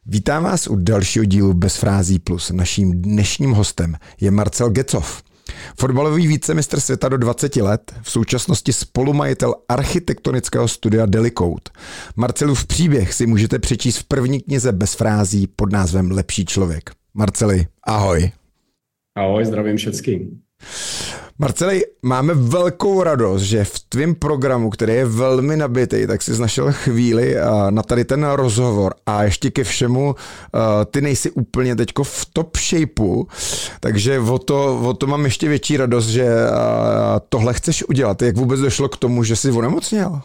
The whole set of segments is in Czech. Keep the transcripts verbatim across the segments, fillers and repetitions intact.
Vítám vás u dalšího dílu Bez frází plus. Naším dnešním hostem je Marcel Gecov. Fotbalový vícemistr světa do dvaceti let, v současnosti spolumajitel architektonického studia Delicoat. Marcelův příběh si můžete přečíst v první knize Bez frází pod názvem Lepší člověk. Marceli, ahoj. Ahoj, zdravím všecky. Marceli, máme velkou radost, že v tvém programu, který je velmi nabitý, tak jsi našel chvíli na tady ten rozhovor a ještě ke všemu ty nejsi úplně teďko v top shapeu, takže o to, o to mám ještě větší radost, že tohle chceš udělat. Jak vůbec došlo k tomu, že jsi onemocněl?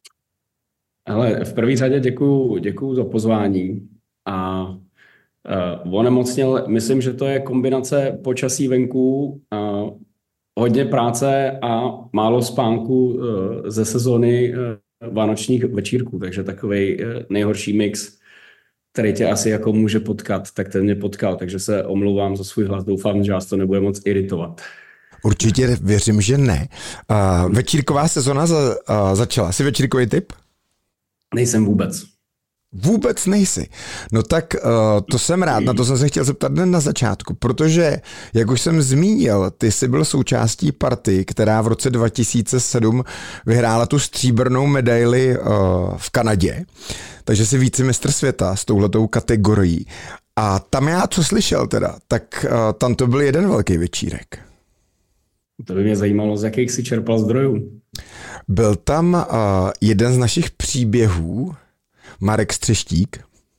Ale v první řadě děkuju, děkuju za pozvání a uh, onemocněl, myslím, že to je kombinace počasí venku, uh, hodně práce a málo spánku uh, ze sezóny uh, vánočních večírků, takže takovej uh, nejhorší mix, který tě asi jako může potkat, tak ten mě potkal, takže se omlouvám za svůj hlas, doufám, že vás to nebude moc iritovat. Určitě věřím, že ne. Uh, večírková sezona za, uh, začala. Jsi večírkový typ? Nejsem vůbec. Vůbec nejsi. No tak uh, to jsem rád, na to jsem se chtěl zeptat hned na začátku, protože, jak už jsem zmínil, ty jsi byl součástí party, která v roce dva tisíce sedm vyhrála tu stříbrnou medaili uh, v Kanadě, takže jsi vícemistr světa s touhletou kategorií. A tam já co slyšel teda, tak uh, tam to byl jeden velký večírek. To by mě zajímalo, z jakých si čerpal zdrojů. Byl tam uh, jeden z našich příběhů, Marek Střeštík.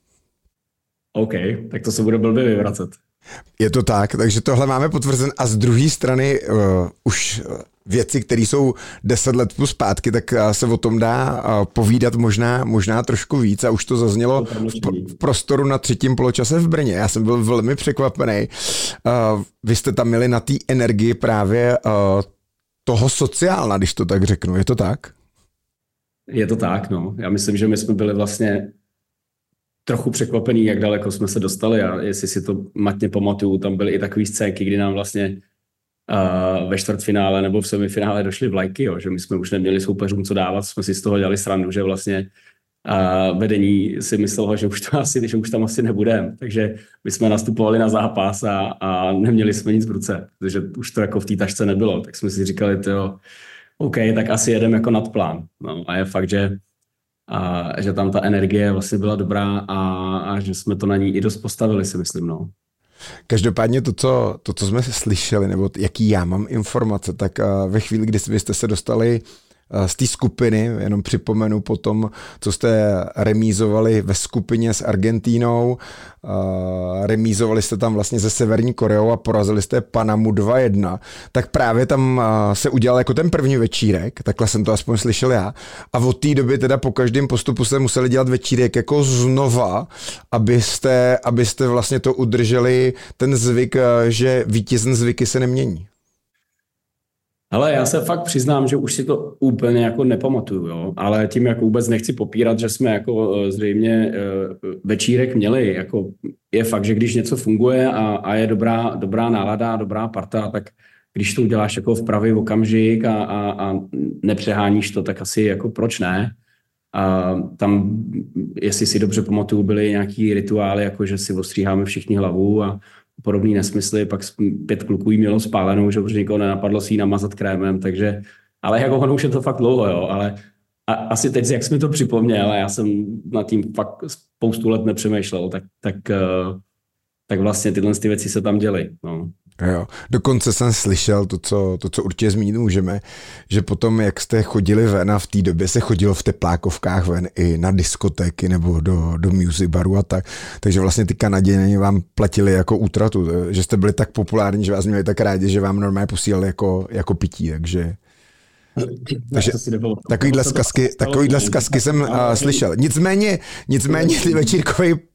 OK, tak to se bude blbě vyvracet. Je to tak, takže tohle máme potvrzen a z druhé strany uh, už věci, které jsou deset let plus zpátky, tak uh, se o tom dá uh, povídat možná, možná trošku víc a už to zaznělo v, v prostoru na třetím poločase v Brně. Já jsem byl velmi překvapený. Uh, vy jste tam měli na té energii právě uh, toho sociálna, když to tak řeknu. Je to tak? Je to tak, no. Já myslím, že my jsme byli vlastně trochu překvapení, jak daleko jsme se dostali a jestli si to matně pamatuju, tam byly i takový scénky, kdy nám vlastně uh, ve čtvrtfinále nebo v semifinále došly vlajky, jo, že my jsme už neměli soupeřům co dávat, jsme si z toho dělali srandu, že vlastně uh, vedení si myslelo, že už, to asi, že už tam asi nebudeme, takže my jsme nastupovali na zápas a, a neměli jsme nic v ruce, protože už to jako v té tašce nebylo, tak jsme si říkali, jo, OK, tak asi jedeme jako nad plán. No, a je fakt, že, a, že tam ta energie vlastně byla dobrá a, a že jsme to na ní i dost postavili, si myslím. No. Každopádně to co, to, co jsme slyšeli, nebo jaký já mám informace, tak ve chvíli, kdy jste se dostali z té skupiny, jenom připomenu potom, co jste remízovali ve skupině s Argentínou, remízovali jste tam vlastně se Severní Koreou a porazili jste Panamu dva jedna, tak právě tam se udělal jako ten první večírek, takhle jsem to aspoň slyšel já, a od té doby teda po každém postupu se museli dělat večírek jako znova, abyste, abyste vlastně to udrželi ten zvyk, že vítězné zvyky se nemění. Ale já se fakt přiznám, že už si to úplně jako nepamatuju, jo? Ale tím jako vůbec nechci popírat, že jsme jako zřejmě večírek měli. Jako je fakt, že když něco funguje a, a je dobrá, dobrá nálada, dobrá parta, tak když to uděláš jako v pravý okamžik a, a, a nepřeháníš to, tak asi jako proč ne? A tam, jestli si dobře pamatuju, byly nějaký rituály, jako že si ostříháme všichni hlavu a podobný nesmysly, pak pět kluků jí mělo spálenou, že už nikoho nenapadlo si ji namazat krémem, takže, ale jako ono už je to fakt dlouho, jo, ale a, asi teď, jak jsi mi to připomněl, a já jsem nad tím fakt spoustu let nepřemýšlel, tak, tak, tak vlastně tyhle ty věci se tam děly, no. Jo. Dokonce jsem slyšel to co, to, co určitě zmínit můžeme, že potom, jak jste chodili ven a v té době se chodilo v teplákovkách ven i na diskotéky nebo do, do music baru a tak, takže vlastně ty Kanaděni vám platili jako útratu, že jste byli tak populární, že vás měli tak rádi, že vám normálně posílali jako, jako pití, takže... Takže takovýhle zkazky, takovýhle zkazky jsem uh, slyšel. Nicméně, nicméně ty večírkový uh,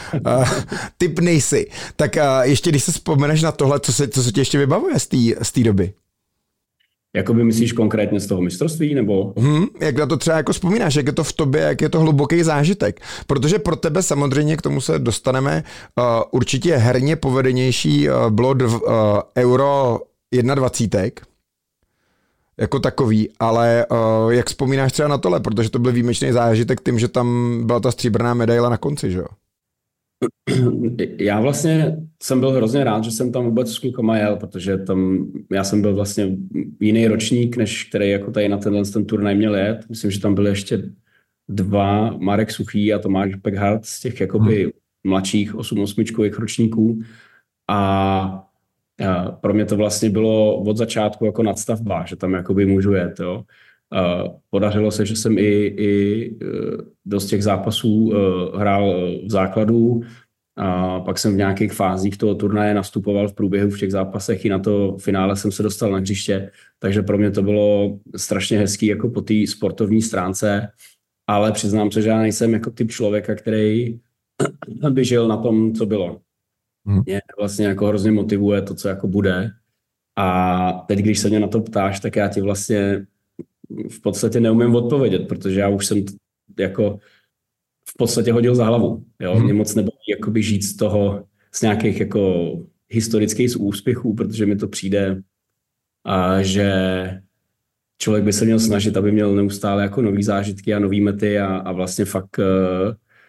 typ nejsi. Tak uh, ještě když se vzpomeneš na tohle, co se, co se tě ještě vybavuje z té doby? Jakoby myslíš konkrétně z toho mistrovství, nebo? Hmm, jak na to třeba jako vzpomínáš, jak je to v tobě, jak je to hluboký zážitek. Protože pro tebe samozřejmě k tomu se dostaneme uh, určitě herně povedenější uh, bylo dv, uh, Euro dvacet jedna. Jako takový, ale uh, jak vzpomínáš třeba na tohle, protože to byl výjimečný zážitek tím, že tam byla ta stříbrná medaile na konci, že jo? Já vlastně jsem byl hrozně rád, že jsem tam vůbec s klukama jel, protože tam já jsem byl vlastně jiný ročník, než který jako tady na tenhle ten turnaj měl jet. Myslím, že tam byly ještě dva, Marek Suchý a Tomáš Peckhardt z těch jakoby hmm. mladších osm osmičkových ročníků. A, a pro mě to vlastně bylo od začátku jako nadstavba, že tam jakoby můžu jet, jo. Uh, podařilo se, že jsem i, i dost těch zápasů uh, hrál v základu a pak jsem v nějakých fázích toho turnaje nastupoval v průběhu v těch zápasech i na to finále jsem se dostal na hřiště, takže pro mě to bylo strašně hezký jako po té sportovní stránce, ale přiznám se, že já nejsem jako typ člověka, který by žil na tom, co bylo. Hmm. Mě vlastně jako hrozně motivuje to, co jako bude a teď, když se mě na to ptáš, tak já ti vlastně v podstatě neumím odpovědět, protože já už jsem jako v podstatě hodil za hlavu. Jo? Hmm. Mě moc nebaví jakoby žít z toho, z nějakých jako historických úspěchů, protože mi to přijde, a že člověk by se měl snažit, aby měl neustále jako nový zážitky a nový mety a, a vlastně fakt uh,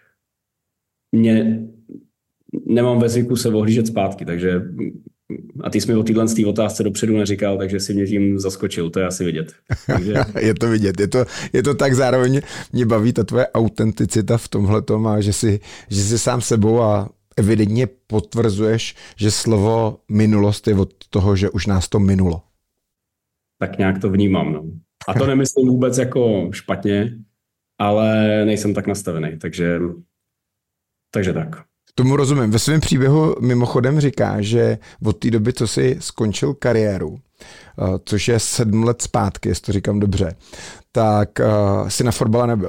mě nemám ve zvyku se ohlížet zpátky, takže a ty jsi mi o téhle otázce dopředu neříkal, takže si mě tím zaskočil, to je asi vidět. Takže... je to vidět, je to, je to tak, zároveň mě baví ta tvoje autenticita v tomhletom a že jsi, že jsi sám sebou a evidentně potvrzuješ, že slovo minulost je od toho, že už nás to minulo. Tak nějak to vnímám, no. A to nemyslím vůbec jako špatně, ale nejsem tak nastavený, takže, takže tak. Tomu rozumím. Ve svém příběhu mimochodem říká, že od té doby, co jsi skončil kariéru, což je sedm let zpátky, jestli to říkám dobře, tak uh, jsi na fotbale nebyl.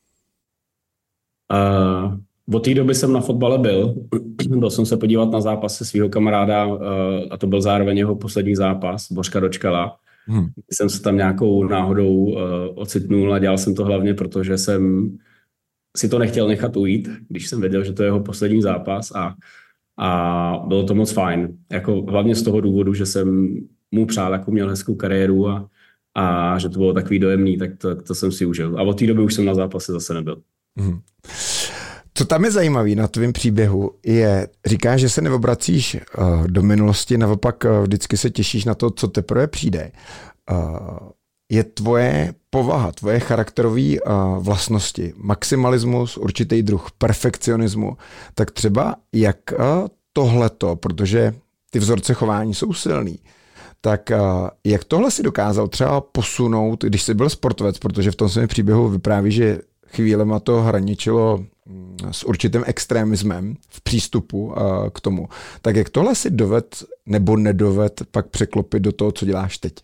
Uh, od té doby jsem na fotbale byl. Byl jsem se podívat na zápas se svého kamaráda uh, a to byl zároveň jeho poslední zápas, Bořka Dočkala. Hmm. Jsem se tam nějakou náhodou uh, ocitnul a dělal jsem to hlavně, protože jsem si to nechtěl nechat ujít, když jsem věděl, že to je jeho poslední zápas a, a bylo to moc fajn. Jako hlavně z toho důvodu, že jsem mu přál, jako měl hezkou kariéru a, a že to bylo takový dojemný, tak to, to jsem si užil. A od té doby už jsem na zápase zase nebyl. Hmm. Co tam je zajímavé na tvém příběhu je, říkáš, že se neobracíš uh, do minulosti, naopak uh, vždycky se těšíš na to, co teprve přijde. Uh, je tvoje povaha, tvoje charakterové uh, vlastnosti, maximalismus, určitý druh perfekcionismu, tak třeba jak uh, tohleto, protože ty vzorce chování jsou silný, tak uh, jak tohle si dokázal třeba posunout, když jsi byl sportovec, protože v tom svém příběhu vypráví, že chvílema to hraničilo s určitým extremismem v přístupu uh, k tomu. Tak jak tohle si doved nebo nedoved pak překlopit do toho, co děláš teď?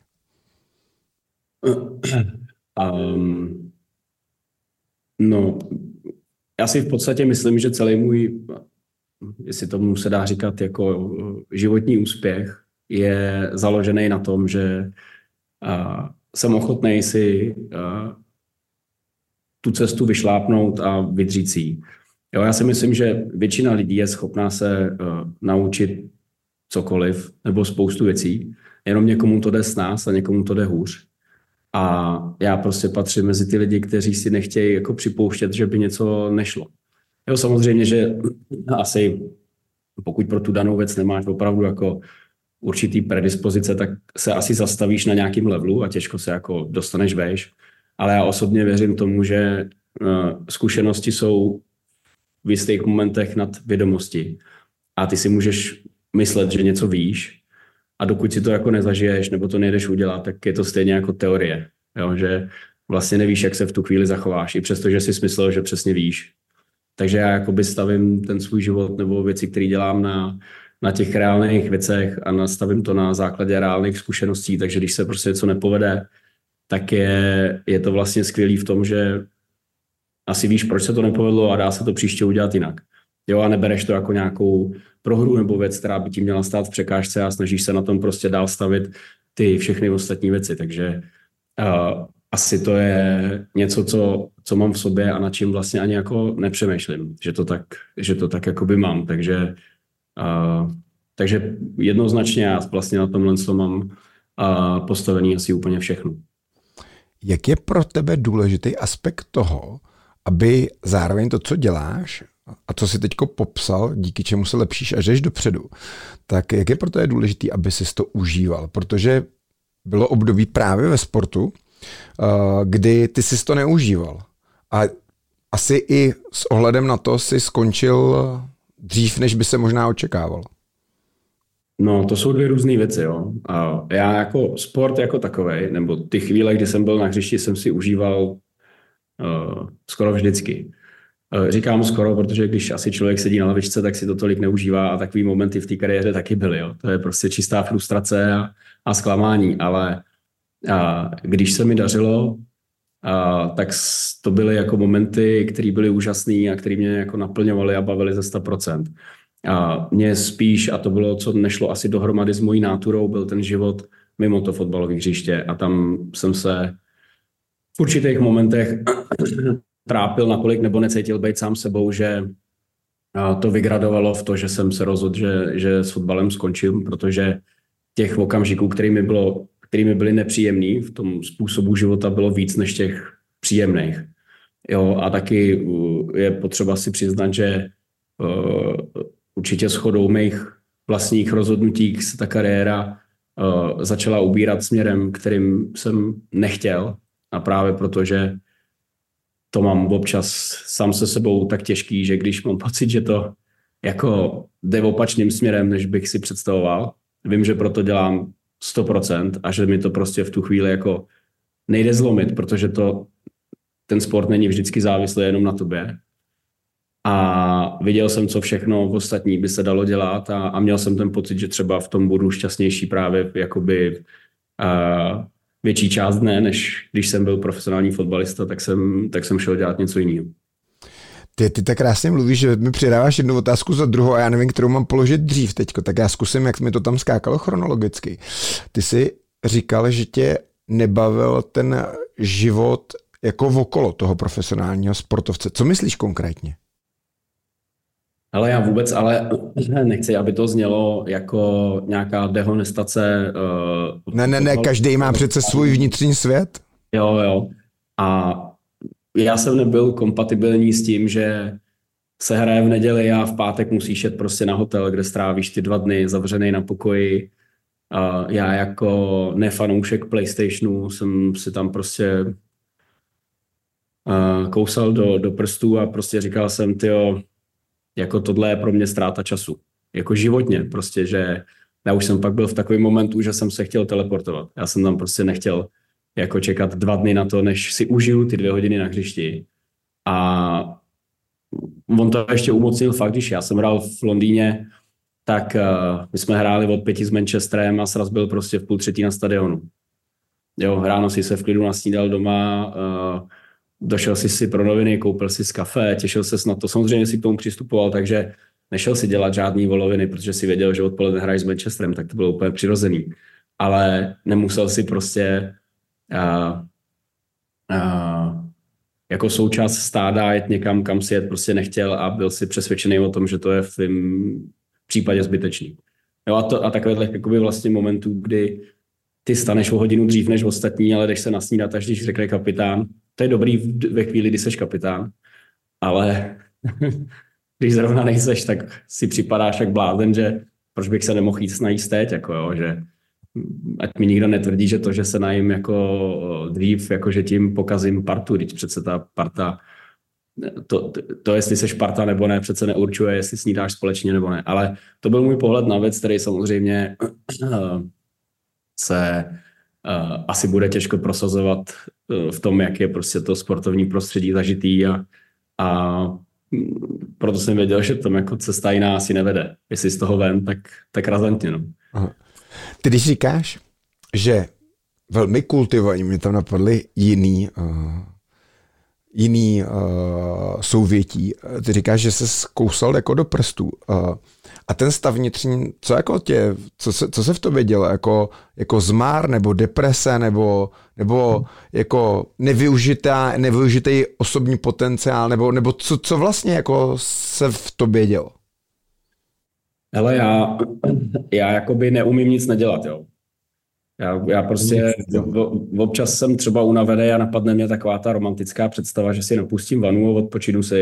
Um, no, já si v podstatě myslím, že celý můj, jestli tomu se dá říkat jako životní úspěch, je založený na tom, že uh, jsem ochotný si uh, tu cestu vyšlápnout a vydřít si ji. Jo, já si myslím, že většina lidí je schopná se uh, naučit cokoliv nebo spoustu věcí, jenom někomu to jde s nás a někomu to jde hůř. A já prostě patřím mezi ty lidi, kteří si nechtějí jako připouštět, že by něco nešlo. Jo, samozřejmě, že asi pokud pro tu danou věc nemáš opravdu jako určitý predispozice, tak se asi zastavíš na nějakým levelu a těžko se jako dostaneš vejš. Ale já osobně věřím tomu, že uh, zkušenosti jsou v jistých momentech nad vědomosti. A ty si můžeš myslet, že něco víš, a dokud si to jako nezažiješ nebo to nejdeš udělat, tak je to stejně jako teorie. Jo? Že vlastně nevíš, jak se v tu chvíli zachováš, i přesto, že jsi myslel, že přesně víš. Takže já jakoby stavím ten svůj život nebo věci, které dělám na, na těch reálných věcech a nastavím to na základě reálných zkušeností, takže když se prostě něco nepovede, tak je, je to vlastně skvělý v tom, že asi víš, proč se to nepovedlo a dá se to příště udělat jinak. Jo, a nebereš to jako nějakou prohru nebo věc, která by ti měla stát v překážce a snažíš se na tom prostě dál stavit ty všechny ostatní věci. Takže uh, asi to je něco, co, co mám v sobě a na čím vlastně ani jako nepřemýšlím, že to tak, že to tak jakoby mám. Takže, uh, takže jednoznačně já vlastně na tomhle mám uh, postavený asi úplně všechno. Jak je pro tebe důležitý aspekt toho, aby zároveň to, co děláš, a co si teďko popsal, díky čemu se lepšíš a jdeš dopředu, tak jak je proto je důležitý, aby jsi to užíval? Protože bylo období právě ve sportu, kdy ty jsi to neužíval. A asi i s ohledem na to si skončil dřív, než by se možná očekával. No, to jsou dvě různé věci, jo. A já jako sport jako takovej, nebo ty chvíle, kdy jsem byl na hřišti, jsem si užíval uh, skoro vždycky. Uh, říkám skoro, protože když asi člověk sedí na lavičce, tak si to tolik neužívá a takový momenty v té kariéře taky byly, jo. To je prostě čistá frustrace a, a zklamání, ale uh, když se mi dařilo, uh, tak to byly jako momenty, které byly úžasné a které mě jako naplňovaly a bavily ze sto procent. A mě spíš, a to bylo, co nešlo asi dohromady s mojí náturou, byl ten život mimo to fotbalové hřiště a tam jsem se v určitých momentech trápil nakolik nebo necítil být sám sebou, že to vygradovalo v to, že jsem se rozhodl, že, že s fotbalem skončím, protože těch okamžiků, kterými, bylo, kterými byly nepříjemný v tom způsobu života, bylo víc než těch příjemných. Jo, a taky je potřeba si přiznat, že uh, určitě shodou mých vlastních rozhodnutí se ta kariéra uh, začala ubírat směrem, kterým jsem nechtěl. A právě proto, že to mám občas sám se sebou tak těžký, že když mám pocit, že to jako jde opačným směrem, než bych si představoval, vím, že proto dělám sto procent a že mi to prostě v tu chvíli jako nejde zlomit, protože to, ten sport není vždycky závislý jenom na tobě. A viděl jsem, co všechno v ostatní by se dalo dělat a, a měl jsem ten pocit, že třeba v tom budu šťastnější právě jakoby uh, větší část dne, než když jsem byl profesionální fotbalista, tak jsem, tak jsem šel dělat něco jiného. Ty, ty tak krásně mluvíš, že mi přidáváš jednu otázku za druhou a já nevím, kterou mám položit dřív teďko, tak já zkusím, jak mi to tam skákalo chronologicky. Ty jsi říkal, že tě nebavil ten život jako okolo toho profesionálního sportovce. Co myslíš konkrétně? Ale já vůbec ale nechci, aby to znělo jako nějaká dehonestace. Uh, ne, ne, ne, každý má přece svůj vnitřní svět. Jo, jo. A já jsem nebyl kompatibilní s tím, že se hraje v neděli a v pátek musíš jet prostě na hotel, kde strávíš ty dva dny zavřený na pokoji. Uh, já jako nefanoušek PlayStationu jsem si tam prostě uh, kousal do, do prstů a prostě říkal jsem, tyjo, jako tohle je pro mě ztráta času. Jako životně prostě, že já už jsem pak byl v takovém momentu, že jsem se chtěl teleportovat. Já jsem tam prostě nechtěl jako čekat dva dny na to, než si užiju ty dvě hodiny na hřišti. A on to ještě umocnil fakt, když já jsem hrál v Londýně, tak uh, my jsme hráli od pěti s Manchesterem a sraz byl prostě v půl třetí na stadionu. Jo, ráno si se v klidu nasnídal doma, uh, došel si si pro noviny, koupil si z kafe, těšil ses na to. Samozřejmě si k tomu přistupoval, takže nešel si dělat žádný voloviny, protože si věděl, že odpoledne hraješ s Manchesterem, tak to bylo úplně přirozený. Ale nemusel si prostě uh, uh, jako součást stáda jet někam, kam si jet prostě nechtěl a byl si přesvědčený o tom, že to je v tvém případě zbytečný. Jo, a, to, a takových jakoby vlastně momentů, kdy ty staneš o hodinu dřív než ostatní, ale jdeš se nasnídat, až když řekne kapitán. To je dobrý ve chvíli, kdy seš kapitán, ale když zrovna nejseš, tak si připadáš jak blázen, že proč bych se nemohl jít najíst teď, jako jo, že ať mi nikdo netvrdí, že to, že se najím jako dřív, jako že tím pokazím partu, když přece ta parta, to, to, to jestli seš parta nebo ne, přece neurčuje, jestli snídáš společně nebo ne, ale to byl můj pohled na věc, který samozřejmě se uh, asi bude těžko prosazovat uh, v tom, jak je prostě to sportovní prostředí zažitý a, a proto jsem věděl, že tam jako cesta jiná asi nevede. Jestli z toho ven, tak, tak razantně. No. Aha. Ty když říkáš, že velmi kultivovaní, mě tam napadly jiný, uh, jiný uh, souvětí. Ty říkáš, že se zkousal jako do prstů. Uh, a ten stav vnitřní, co jako tě, co se, co se v tobě dělo? Jako, jako zmár, nebo deprese, nebo, nebo hmm. jako nevyužitá, nevyužitý osobní potenciál, nebo, nebo co, co vlastně jako se v tobě dělo? Hele, já, já jakoby neumím nic nedělat, jo. Já, já prostě v, občas jsem třeba unavený a napadne mě taková ta romantická představa, že si napustím vanu a odpočinu si.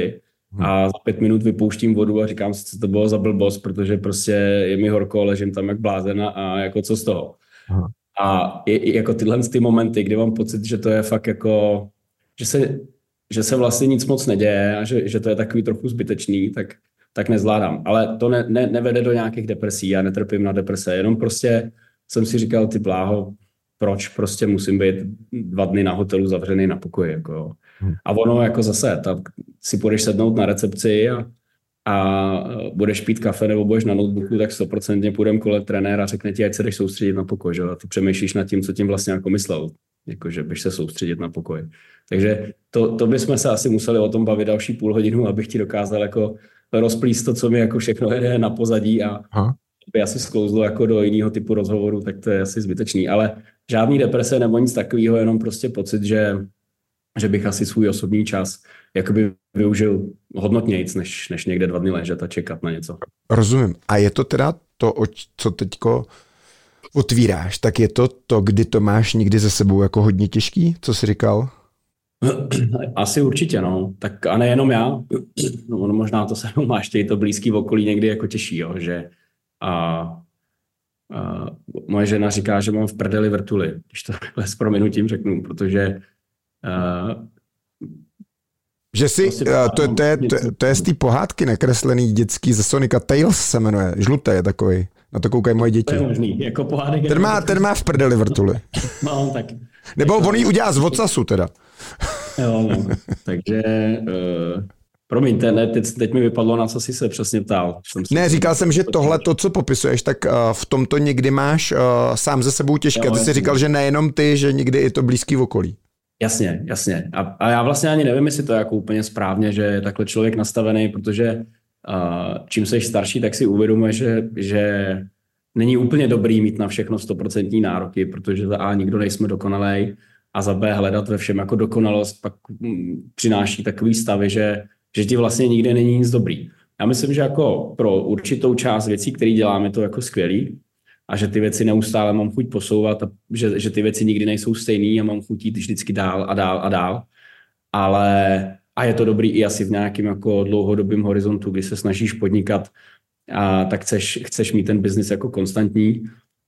a za pět minut vypouštím vodu a říkám si, co to bylo za blbost, protože prostě je mi horko, ležím tam jak blázen a jako co z toho. Aha. A je, jako tyhle ty momenty, kdy mám pocit, že to je fakt jako, že se, že se vlastně nic moc neděje a že, že to je takový trochu zbytečný, tak, tak nezvládám. Ale to ne, ne, nevede do nějakých depresí, já netrpím na deprese, jenom prostě jsem si říkal, ty bláho, proč prostě musím být dva dny na hotelu zavřený na pokoji. Jako. Hmm. A ono jako zase, tak si půjdeš sednout na recepci a, a budeš pít kafe nebo budeš na notebooku, tak stoprocentně půjdem kolem trenéra a řekne ti, ať se jdeš soustředit na pokoj. Že? A ty přemýšlíš nad tím, co tím vlastně jako myslel. Jako, že běž se soustředit na pokoj. Takže to, to bychom se asi museli o tom bavit další půl hodinu, abych ti dokázal jako rozplíst to, co mi jako všechno jede na pozadí a Aha. by asi sklouzlo jako do jiného typu rozhovoru, tak to je asi zbytečný. Ale žádný deprese nebo nic takového, jenom prostě pocit, že, že bych asi svůj osobní čas jakoby využil hodnotnějc, než, než někde dva dny ležet a čekat na něco. Rozumím. A je to teda to, co teďko otvíráš, tak je to to, kdy to máš někdy ze sebou jako hodně těžký, co jsi říkal? Asi určitě, no. Tak a nejenom já. No, možná to se máš i to blízký v okolí někdy jako těžší, jo, že a, a moje žena říká, že mám v prdeli vrtuly, když to s prominutím řeknu, protože a, že si, to, to, to, je, to, to je z té pohádky nekreslený dětský ze Sonika, Tails se jmenuje, žluté je takový. Na to koukají moje děti. To je možný, jako pohádek. Ten má, ten má v prdeli vrtuly. No, tak. Nebo on ji udělá z ocasu teda. Jo, no. Takže, uh, promiňte, ne, teď, teď mi vypadlo, na co jsi se přesně ptal. Ne, říkal jsem, že tohle, to, co popisuješ, tak uh, v tomto někdy máš uh, sám ze sebou těžké. Jo, ty jsi říkal, že nejenom ty, že někdy i to blízký v okolí. Jasně, jasně. A, a já vlastně ani nevím, jestli to je jako úplně správně, že je takhle člověk nastavený, protože uh, čím jsi starší, tak si uvědomuje, že, že není úplně dobrý mít na všechno stoprocentní nároky, protože za A nikdo nejsme dokonalej a za B hledat ve všem jako dokonalost pak mm, přináší takový stavy, že, že ti vlastně nikde není nic dobrý. Já myslím, že jako pro určitou část věcí, které děláme, to jako skvělý a že ty věci neustále mám chuť posouvat a že, že ty věci nikdy nejsou stejný a mám chuť jít vždycky dál a dál a dál. Ale a je to dobrý i asi v nějakém jako dlouhodobém horizontu, kdy se snažíš podnikat, a tak chceš, chceš mít ten biznis jako konstantní.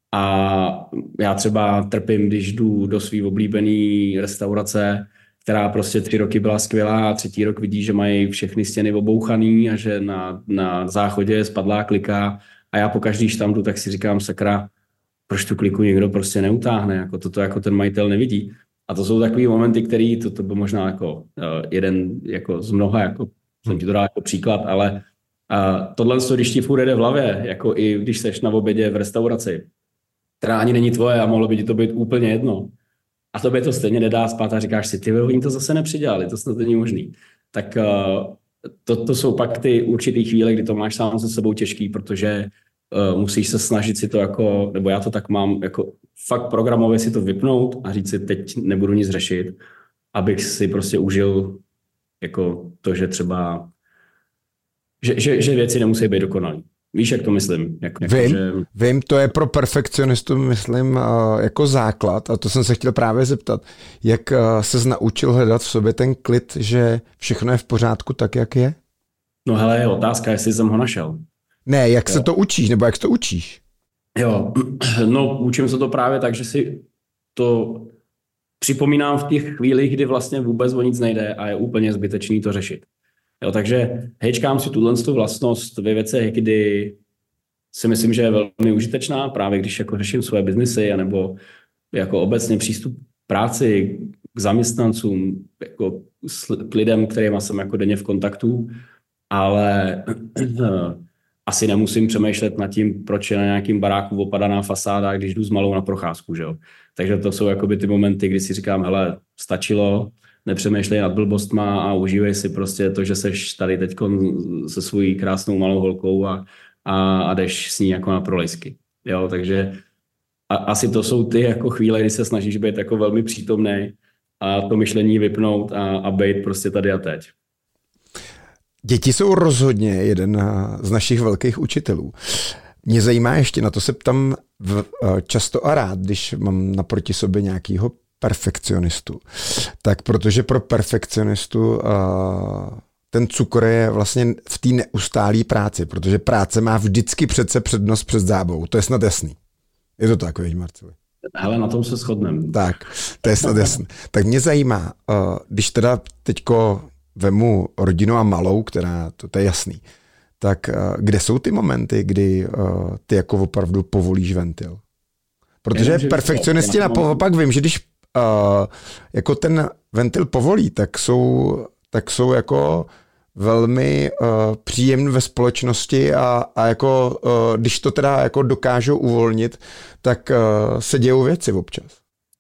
A já třeba trpím, když jdu do svý oblíbený restaurace, která prostě tři roky byla skvělá a třetí rok vidí, že mají všechny stěny obouchaný a že na, na záchodě je spadlá klika a já pokaždý, když tam jdu, tak si říkám, sakra, proč tu kliku někdo prostě neutáhne, jako toto jako ten majitel nevidí. A to jsou takový momenty, který, to, to byl možná jako uh, jeden jako z mnoha, jako jsem ti to dal jako příklad, ale uh, tohle, když ti furt jede v hlavě, jako i když seš na obědě v restauraci, která ani není tvoje a mohlo by ti to být úplně jedno. A tobě to stejně nedá spát a říkáš si, ty oni to zase nepřidělali, to snad není možný. Tak uh, to, to jsou pak ty určitý chvíle, kdy to máš sám se sebou těžký, protože uh, musíš se snažit si to jako, nebo já to tak mám, jako fakt programově si to vypnout a říct si, teď nebudu nic řešit, abych si prostě užil jako to, že třeba, že, že, že věci nemusí být dokonalý. Víš, jak to myslím? Jak, vím, jako, že... vím, to je pro perfekcionistu, myslím, jako základ a to jsem se chtěl právě zeptat, jak ses naučil hledat v sobě ten klid, že všechno je v pořádku tak, jak je? No hele, je otázka, jestli jsem ho našel. Ne, jak jo. se to učíš, nebo jak to učíš? Jo, no učím se to právě tak, že si to připomínám v těch chvílích, kdy vlastně vůbec o nic nejde a je úplně zbytečný to řešit. Jo, takže hejčkám si tuhle vlastnost ve věcech, kdy si myslím, že je velmi užitečná, právě když jako řeším svoje biznesy, anebo jako obecně přístup k práci, k zaměstnancům, jako k lidem, kterými jsem jako denně v kontaktu, ale asi nemusím přemýšlet nad tím, proč je na nějakým baráku opadaná fasáda, když jdu s malou na procházku. Že jo? Takže to jsou jakoby ty momenty, kdy si říkám, hele, stačilo, nepřemýšlej nad blbostma a užívej si prostě to, že seš tady teď se svojí krásnou malou holkou a, a, a jdeš s ní jako na prolejsky. Jo, takže a, asi to jsou ty jako chvíle, kdy se snažíš být jako velmi přítomný a to myšlení vypnout a, a být prostě tady a teď. Děti jsou rozhodně jeden z našich velkých učitelů. Mě zajímá ještě, na to se ptám v, často a rád, když mám naproti sobě nějakýho perfekcionistu. Tak protože pro perfekcionistu uh, ten cukr je vlastně v té neustálé práci, protože práce má vždycky přece přednost před zábavou. To je snad jasný. Je to tak, veď, Marceli? Hele, na tom se shodneme. Tak, to je snad jasný. Tak mě zajímá, když teda teďko vemu rodinu a malou, která, to, to je jasný, tak kde jsou ty momenty, kdy ty jako opravdu povolíš ventil? Protože Jenom, perfekcionisti naopak vím, že když uh, jako ten ventil povolí, tak jsou, tak jsou jako velmi uh, příjemný ve společnosti a, a jako uh, když to teda jako dokážou uvolnit, tak uh, se dějou věci občas.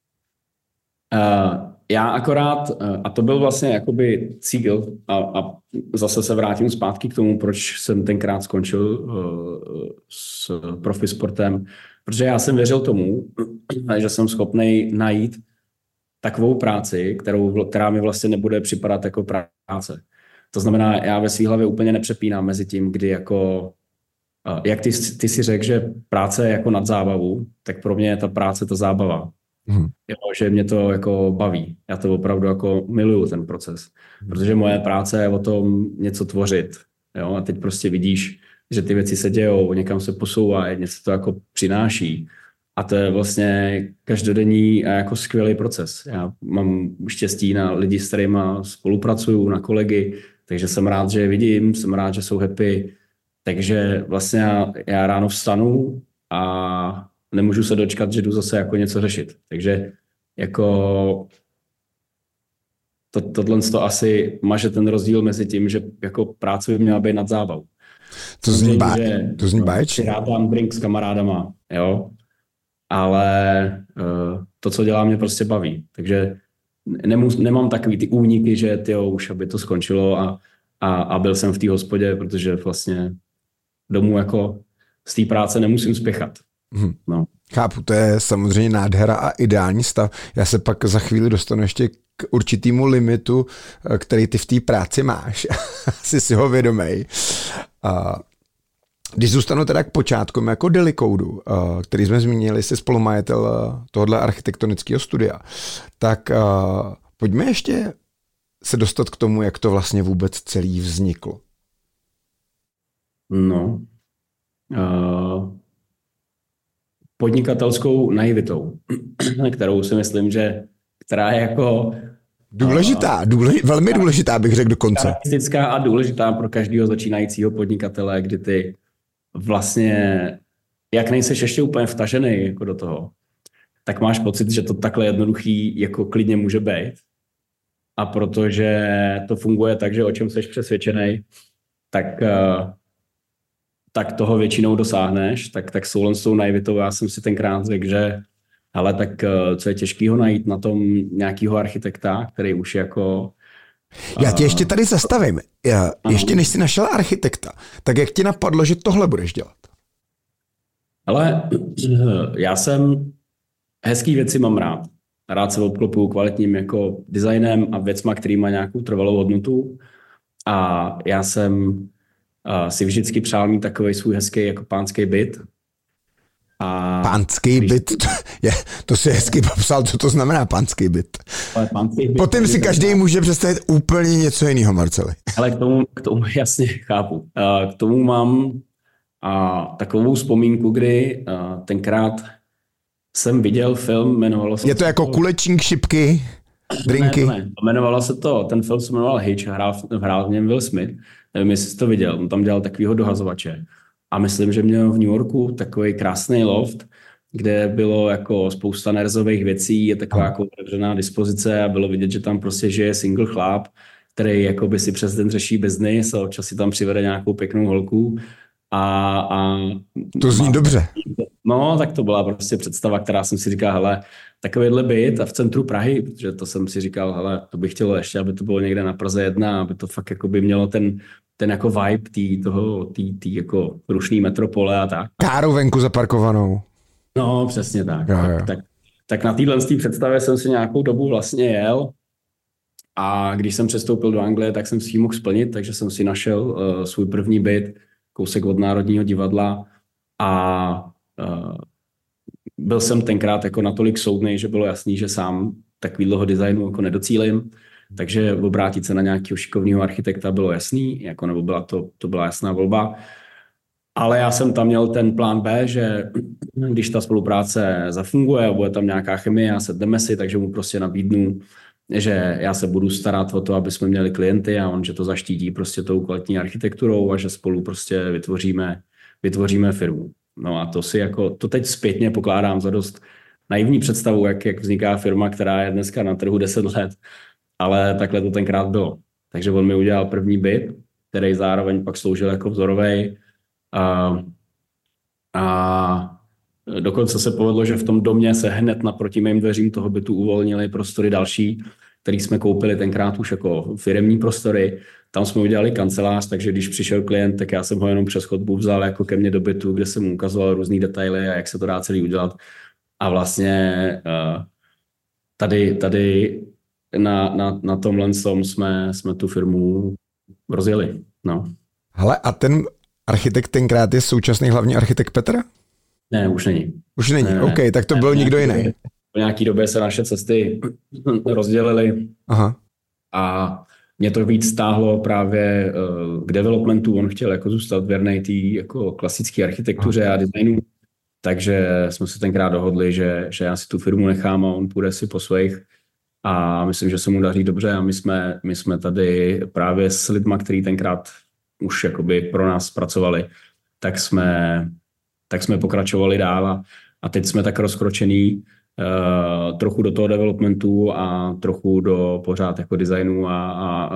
Uh, já akorát, uh, a to byl vlastně jakoby cíl a, a zase se vrátím zpátky k tomu, proč jsem tenkrát skončil uh, s profisportem, protože já jsem věřil tomu, že jsem schopný najít takovou práci, kterou, která mi vlastně nebude připadat jako práce. To znamená, já ve svý hlavě úplně nepřepínám mezi tím, kdy jako, jak ty, ty si řekl, že práce je jako nad zábavu, tak pro mě je ta práce ta zábava. Hmm. Jo, že mě to jako baví. Já to opravdu jako miluju ten proces. Protože moje práce je o tom něco tvořit. Jo? A teď prostě vidíš, že ty věci se dějou, někam se posouvají, něco to jako přináší. A to je vlastně každodenní a jako skvělý proces. Já mám štěstí na lidi, s kterými spolupracuju, na kolegy, takže jsem rád, že je vidím, jsem rád, že jsou happy. Takže vlastně já, já ráno vstanu a nemůžu se dočkat, že jdu zase jako něco řešit. Takže jako to, tohle to asi maže ten rozdíl mezi tím, že jako práce by měla být nad zábavou. To zní, bá... to zní báječně. Rád dám drink s kamarádama, jo. Ale uh, to, co dělá, mě prostě baví. Takže nemů, nemám takový ty úniky, že tyjo, už aby to skončilo a, a, a byl jsem v té hospodě, protože vlastně domů jako z té práce nemusím spěchat. Hmm. No. Chápu, to je samozřejmě nádhera a ideální stav. Já se pak za chvíli dostanu ještě k určitému limitu, který ty v té práci máš. Asi si ho vědomej. A když zůstanu teda k počátkům jako Delicodu, který jsme zmínili, jsi spolumajitel tohohle architektonického studia, tak pojďme ještě se dostat k tomu, jak to vlastně vůbec celý vzniklo. No, uh, podnikatelskou naivitou, kterou si myslím, že která je jako důležitá, důlež, velmi důležitá, bych řekl dokonce. Charakteristická a důležitá pro každého začínajícího podnikatele, kdy ty vlastně, jak nejseš ještě úplně vtažený jako do toho, tak máš pocit, že to takhle jednoduchý jako klidně může být. A protože to funguje tak, že o čem jsi přesvědčený, tak, tak toho většinou dosáhneš. Tak, tak souhlasím s tou naivitou. Já jsem si tenkrát řekl, že ale tak co je těžkýho najít na tom nějakýho architekta, který už jako... Já tě ještě tady zastavím. Já, ještě než jsi našel architekta, tak jak ti napadlo, že tohle budeš dělat? Ale já jsem hezký věci mám rád. Rád se obklopuju kvalitním jako designem a věcma, který má nějakou trvalou hodnotu. A já jsem uh, si vždycky přál mít takový svůj hezký jako pánský byt. A pánský když... byt? To, je, to si hezky popsal, co to znamená pánský byt. Pánský byt Potom si každý znamená... může představit úplně něco jiného, Marceli. Ale k tomu, k tomu jasně chápu. Uh, k tomu mám uh, takovou vzpomínku, kdy uh, tenkrát jsem viděl film, jmenovalo se Je to, to jako kulečník, šipky, drinky? Ne, ne, jmenovalo se to, ten film se jmenoval Hitch, hrál, hrál v něm Will Smith, nevím, jestli jsi to viděl, on tam dělal takovýho dohazovače. A myslím, že měl v New Yorku takový krásný loft, kde bylo jako spousta nerzových věcí, je taková jako otevřená dispozice a bylo vidět, že tam prostě žije single chlap, který jakoby si přes den řeší business a občas si tam přivede nějakou pěknou holku. A, a to zní má... dobře. No, tak to byla prostě představa, která jsem si říkal, hele, takovýhle byt a v centru Prahy, protože to jsem si říkal, hele, to bych chtěl ještě, aby to bylo někde na Praze jedna, aby to fakt jako by mělo ten, ten jako vibe tý, toho, tý, tý jako rušný metropole a tak. Káru venku zaparkovanou. No, přesně tak. Jo, tak, jo. tak, tak na téhle představě jsem si nějakou dobu vlastně jel a když jsem přestoupil do Anglie, tak jsem si ji mohl splnit, takže jsem si našel uh, svůj první byt, kousek od Národního divadla a uh, byl jsem tenkrát jako natolik soudnej, že bylo jasný, že sám takovýhleho designu jako nedocílim, takže obrátit se na nějakého šikovného architekta bylo jasný, jako nebo byla to, to byla jasná volba. Ale já jsem tam měl ten plán B, že když ta spolupráce zafunguje a bude tam nějaká chemie a sedneme si, takže mu prostě nabídnu, že já se budu starat o to, aby jsme měli klienty a on, že to zaštítí prostě tou kvalitní architekturou a že spolu prostě vytvoříme, vytvoříme firmu. No a to si jako, to teď zpětně pokládám za dost naivní představu, jak, jak vzniká firma, která je dneska na trhu deset let, ale takhle to tenkrát bylo. Takže on mi udělal první byt, který zároveň pak sloužil jako vzorovej. A, a dokonce se povedlo, že v tom domě se hned naproti mým dveřím toho bytu uvolnili prostory další, který jsme koupili tenkrát už jako firemní prostory. Tam jsme udělali kancelář, takže když přišel klient, tak já jsem ho jenom přes chodbu vzal jako ke mně do bytu, kde jsem mu ukazoval různý detaily a jak se to dá celý udělat. A vlastně tady, tady na, na, na tomhle jsme, jsme tu firmu rozjeli. No. Hele, a ten architekt tenkrát je současný hlavní architekt Petr? Ne, už není. Už není, ne, OK, tak to ne, byl ne, nikdo jiný. Po nějaký době se naše cesty rozdělily. Aha. A mě to víc stáhlo právě k developmentu. On chtěl jako zůstat věrnej té jako klasické architektuře Aha. a designu. Takže jsme se tenkrát dohodli, že, že já si tu firmu nechám a on půjde si po svých. A myslím, že se mu daří dobře a my jsme, my jsme tady právě s lidma, který tenkrát už jakoby pro nás pracovali, tak jsme, tak jsme pokračovali dál a, a teď jsme tak rozkročený uh, trochu do toho developmentu a trochu do pořád jako designu a, a,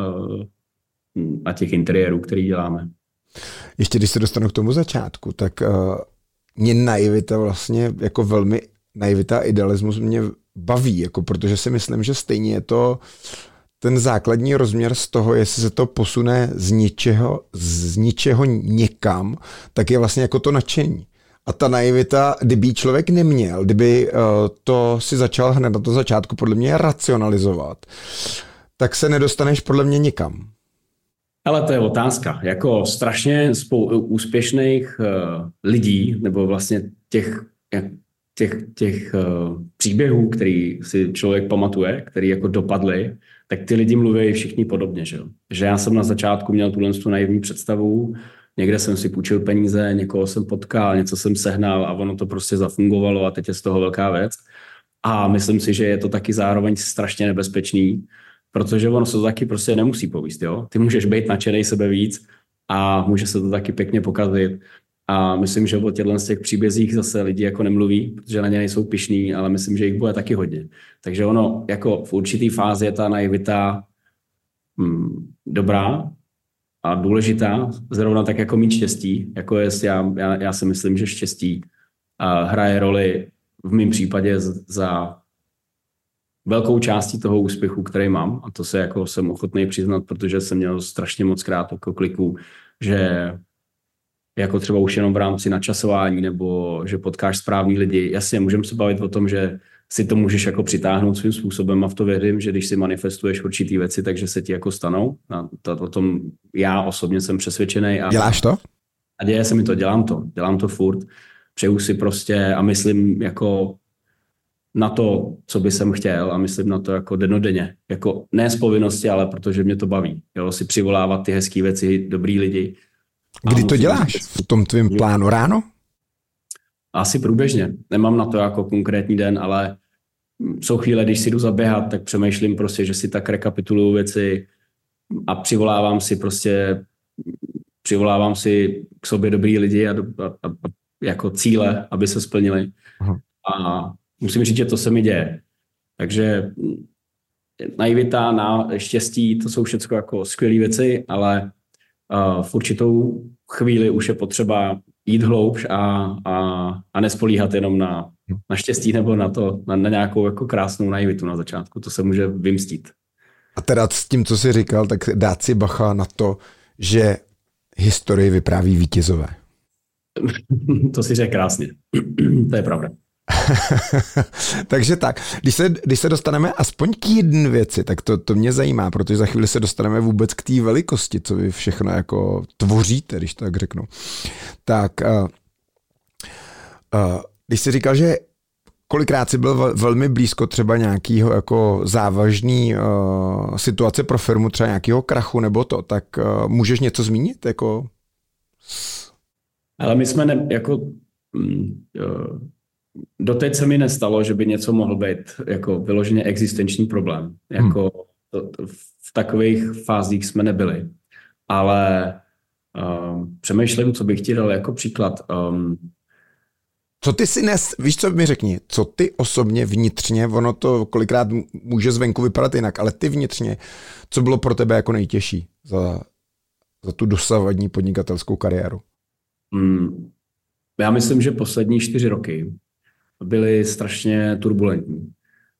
a těch interiérů, který děláme. Ještě když se dostanu k tomu začátku, tak uh, mě naivita vlastně jako velmi naivita a idealismus mě baví, jako protože si myslím, že stejně je to ten základní rozměr z toho, jestli se to posune z ničeho, z ničeho někam, tak je vlastně jako to nadšení. A ta naivita, kdyby člověk neměl, kdyby uh, to si začal hned na to začátku podle mě racionalizovat, tak se nedostaneš podle mě nikam. Ale to je otázka. Jako strašně spou- úspěšných uh, lidí, nebo vlastně těch, jak, těch, těch uh, příběhů, který si člověk pamatuje, který jako dopadly, tak ty lidi mluví všichni podobně. Že, že já jsem na začátku měl tuhle tu naivní představu, někde jsem si půjčil peníze, někoho jsem potkal, něco jsem sehnal a ono to prostě zafungovalo a teď je z toho velká věc. A myslím si, že je to taky zároveň strašně nebezpečný, protože ono se to taky prostě nemusí povíst. Jo? Ty můžeš být nadšenej sebe víc a může se to taky pěkně pokazit. A myslím, že o těchto z těch příbězích zase lidi jako nemluví, protože na ně nejsou pyšní, ale myslím, že jich bude taky hodně. Takže ono jako v určitý fázi je ta naivita hm, dobrá a důležitá, zrovna tak jako mít štěstí. Jako jest, já, já, já si myslím, že štěstí a hraje roli v mém případě za velkou částí toho úspěchu, který mám. A to se jako jsem ochotný přiznat, protože jsem měl strašně moc krát jako kliků, že jako třeba už jenom v rámci načasování, nebo že potkáš správný lidi. Jasně, můžeme se bavit o tom, že si to můžeš jako přitáhnout svým způsobem a v to věřím, že když si manifestuješ určitý věci, takže se ti jako stanou. A to, o tom já osobně jsem přesvědčený. A, Děláš to? A děje se mi to, dělám to. Dělám to furt. Přeju si prostě a myslím jako na to, co by jsem chtěl a myslím na to jako dennodenně. Jako ne z povinnosti, ale protože mě to baví. Jo, si přivolávat ty hezký věci, dobrý lidi. Kdy to děláš? V tom tvým plánu ráno? Asi průběžně. Nemám na to jako konkrétní den, ale jsou chvíle, když si jdu zaběhat, tak přemýšlím prostě, že si tak rekapituluju věci a přivolávám si prostě přivolávám si k sobě dobrý lidi a, a, a jako cíle, aby se splnily. Aha. A musím říct, že to se mi děje. Takže naivita, na štěstí, to jsou všechno jako skvělé věci, ale uh, v určitou chvíli už je potřeba jít hloubš a, a, a nespolíhat jenom na, na štěstí nebo na to, na, na nějakou jako krásnou naivitu na začátku. To se může vymstít. A teda s tím, co jsi říkal, tak dát si bacha na to, že historii vypráví vítězové. To si řekl krásně. To je pravda. Takže tak, když se, když se dostaneme aspoň k jedné věci, tak to, to mě zajímá, protože za chvíli se dostaneme vůbec k té velikosti, co vy všechno jako tvoříte, když tak řeknu. Tak, uh, uh, když jsi říkal, že kolikrát jsi byl velmi blízko třeba nějakého jako závažný uh, situace pro firmu, třeba nějakého krachu nebo to, tak uh, můžeš něco zmínit? Jako... Ale my jsme ne, jako mm, uh, doteď se mi nestalo, že by něco mohl být jako vyloženě existenční problém. Jako hmm. to, to, v takových fázích jsme nebyli. Ale uh, přemýšlím, co bych ti dal jako příklad. Um, Co ty si nes, víš, co mi řekni, co ty osobně vnitřně, ono to kolikrát může zvenku vypadat jinak, ale ty vnitřně, co bylo pro tebe jako nejtěžší za, za tu dosavadní podnikatelskou kariéru? Hmm, já myslím, že poslední čtyři roky byly strašně turbulentní.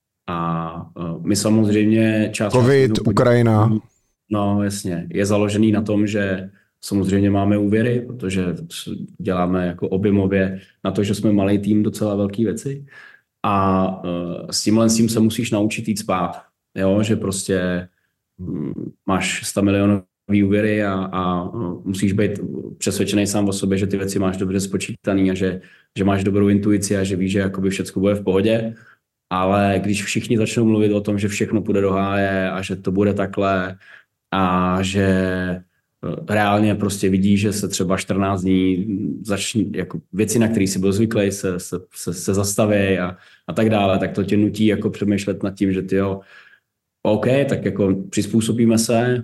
A uh, my samozřejmě část... Covid, část Ukrajina. No jasně, je založený na tom, že samozřejmě máme úvěry, protože děláme jako objemově na to, že jsme malý tým, docela velký věci. A uh, s tímhle s tím se musíš naučit jít spát. Jo? Že prostě um, máš sto milionový úvěry a, a uh, musíš být přesvědčený sám o sobě, že ty věci máš dobře spočítaný a že, že máš dobrou intuici a že víš, že jakoby všechno bude v pohodě. Ale když všichni začnou mluvit o tom, že všechno půjde do háje a že to bude takhle a že reálně prostě vidí, že se třeba čtrnáct dní začne, jako věci, na které si byl zvyklý, se, se, se, se zastaví a, a tak dále, tak to tě nutí jako přemýšlet nad tím, že ty jo, OK, tak jako přizpůsobíme se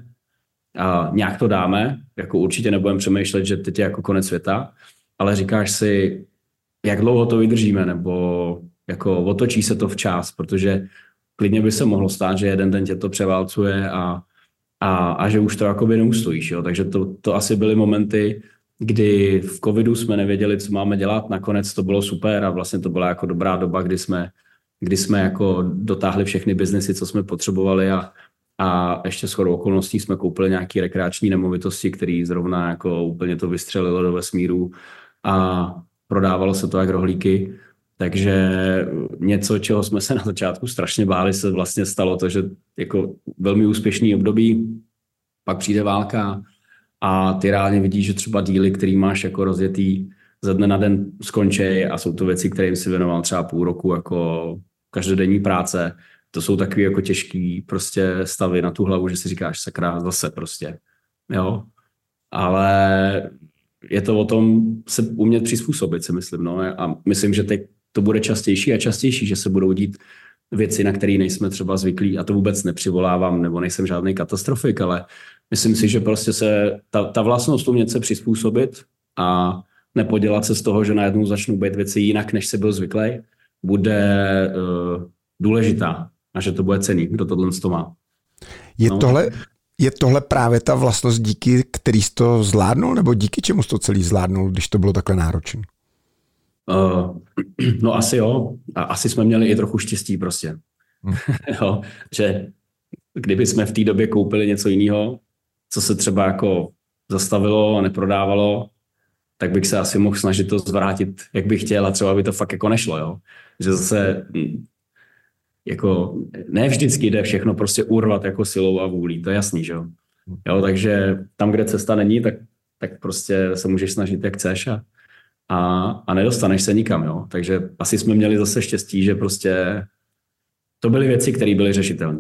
a nějak to dáme, jako určitě nebudeme přemýšlet, že teď je jako konec světa, ale říkáš si, jak dlouho to vydržíme, nebo jako otočí se to včas, protože klidně by se mohlo stát, že jeden den tě to převálcuje a A, a že už to jakoby neustojíš. Jo? Takže to, to asi byly momenty, kdy v covidu jsme nevěděli, co máme dělat. Nakonec to bylo super a vlastně to byla jako dobrá doba, kdy jsme, kdy jsme jako dotáhli všechny biznesy, co jsme potřebovali a, a ještě shodou okolností jsme koupili nějaké rekreační nemovitosti, které zrovna jako úplně to vystřelilo do vesmíru a prodávalo se to jak rohlíky. Takže něco, čeho jsme se na začátku strašně báli, se vlastně stalo to, že jako velmi úspěšný období, pak přijde válka a ty reálně vidíš, že třeba díly, který máš jako rozjetý ze dne na den skončí a jsou to věci, kterým si věnoval třeba půl roku jako každodenní práce. To jsou takový jako těžký prostě stavy na tu hlavu, že si říkáš sakra zase prostě. Jo? Ale je to o tom se umět přizpůsobit, si myslím. No? A myslím, že teď to bude častější a častější, že se budou dít věci, na které nejsme třeba zvyklí a to vůbec nepřivolávám, nebo nejsem žádný katastrofik, ale myslím si, že prostě se ta, ta vlastnost umět se přizpůsobit a nepodělat se z toho, že najednou začnou být věci jinak, než se byl zvyklý, bude uh, důležitá a že to bude cenný, kdo tohle to má. Je, no. tohle, je tohle právě ta vlastnost, díky který jsi to zvládnul, nebo díky čemu jsi to celý zvládnul, když to bylo takhle náročné? Uh, no asi jo. A asi jsme měli i trochu štěstí prostě. Hmm. jo, že kdyby jsme v té době koupili něco jiného, co se třeba jako zastavilo a neprodávalo, tak bych se asi mohl snažit to zvrátit, jak bych chtěl a třeba by to fakt jako nešlo. Jo? Že zase jako ne vždycky jde všechno prostě urvat jako silou a vůlí. To je jasný, že jo. jo takže tam, kde cesta není, tak, tak prostě se můžeš snažit, jak chceš a A, a nedostaneš se nikam, jo. Takže asi jsme měli zase štěstí, že prostě to byly věci, které byly řešitelné.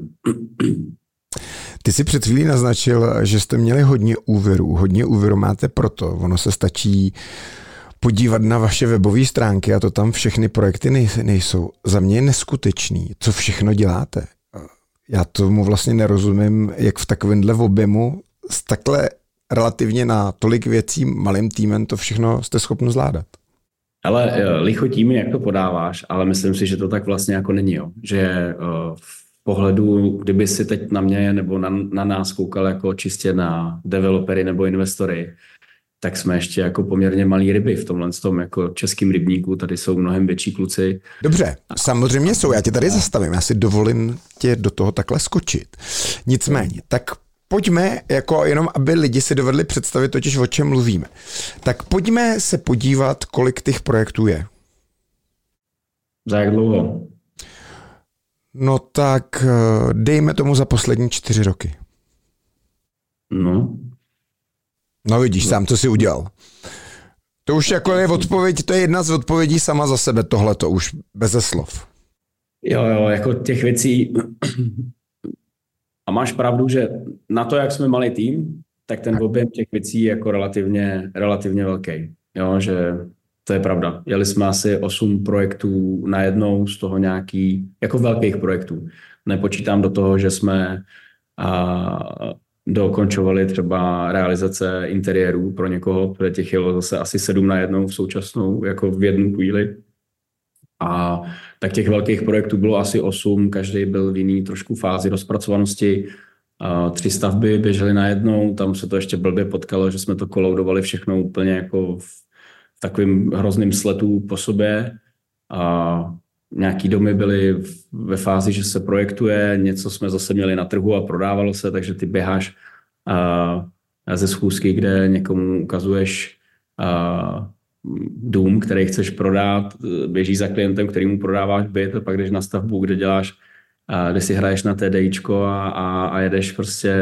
Ty jsi před chvílí naznačil, že jste měli hodně úvěrů. Hodně úvěrů máte proto. Ono se stačí podívat na vaše webové stránky a to tam všechny projekty nejsou. Za mě je neskutečný, co všechno děláte. Já tomu vlastně nerozumím, jak v takovémhle objemu s takhle relativně na tolik věcí malým týmem to všechno jste schopni zvládat. Ale lichotí, jak to podáváš, ale myslím si, že to tak vlastně jako není. Jo. Že v pohledu, kdyby si teď na mě nebo na, na nás koukal jako čistě na developery nebo investory, tak jsme ještě jako poměrně malý ryby v tomhle tom jako českým rybníku, tady jsou mnohem větší kluci. Dobře, samozřejmě jsou, já tě tady zastavím, já si dovolím tě do toho takhle skočit. Nicméně, tak pojďme, jako jenom aby lidi si dovedli představit totiž, o čem mluvíme. Tak pojďme se podívat, kolik těch projektů je. Za jak dlouho? No tak dejme tomu za poslední čtyři roky. No. No vidíš, no. Sám co jsi udělal. To už jako je odpověď, to je jedna z odpovědí sama za sebe, tohle to už beze slov. Jo, jo, jako těch věcí a máš pravdu, že na to, jak jsme malý tým, tak ten objem těch věcí je jako relativně, relativně velký. Jo, že to je pravda. Jeli jsme asi osm projektů najednou, z toho nějaký, jako velkých projektů. Nepočítám do toho, že jsme a, dokončovali třeba realizace interiérů pro někoho, protože těch jelo zase asi sedm najednou v současnou, jako v jednu chvíli. A tak těch velkých projektů bylo asi osm, každý byl v jiný trošku fázi rozpracovanosti. A tři stavby běžely najednou, tam se to ještě blbě potkalo, že jsme to koloudovali všechno úplně jako v, v takovým hrozným sletu po sobě. A nějaký domy byly ve fázi, že se projektuje, něco jsme zase měli na trhu a prodávalo se, takže ty běháš a ze schůzky, kde někomu ukazuješ a dům, který chceš prodat, běží za klientem, kterýmu prodáváš byt a pak jdeš na stavbu, kde děláš, a kde si hraješ na TDIčko a, a, a jedeš prostě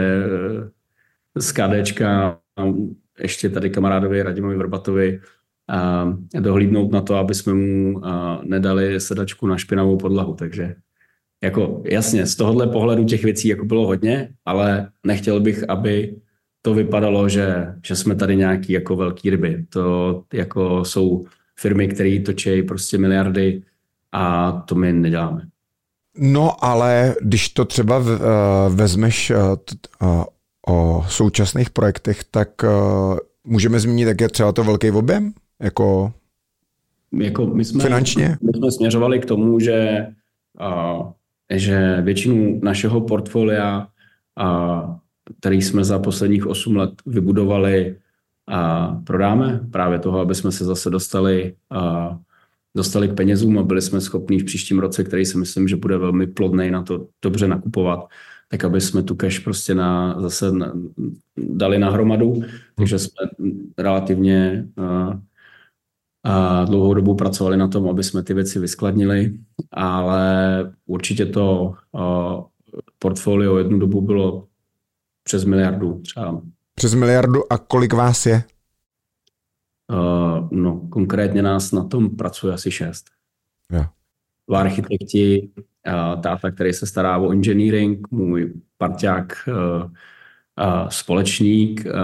z KDčka a ještě tady kamarádovi Radimovi Vrbatovi a dohlídnout na to, aby jsme mu nedali sedačku na špinavou podlahu. Takže jako jasně, z tohohle pohledu těch věcí jako bylo hodně, ale nechtěl bych, aby to vypadalo, že, že jsme tady nějaký jako velký ryby. To jako jsou firmy, které točí prostě miliardy a to my neděláme. No ale když to třeba v, uh, vezmeš uh, t, uh, o současných projektech, tak uh, můžeme zmínit, jak je třeba to velký objem? Jako, jako my jsme, finančně? My jsme směřovali k tomu, že, uh, že většinu našeho portfolia uh, který jsme za posledních osm let vybudovali a prodáme. Právě toho, aby jsme se zase dostali, a dostali k penězům a byli jsme schopní v příštím roce, který si myslím, že bude velmi plodnej na to dobře nakupovat, tak aby jsme tu cash prostě na, zase na, dali na hromadu. Takže jsme relativně a, a dlouhou dobu pracovali na tom, aby jsme ty věci vyskladnili, ale určitě to a, portfolio jednu dobu bylo přes miliardu třeba. Přes miliardu a kolik vás je? Uh, no, konkrétně nás na tom pracuje asi šest. Jo. Dva architekti, uh, táta, který se stará o engineering, můj parťák, uh, uh, společník uh,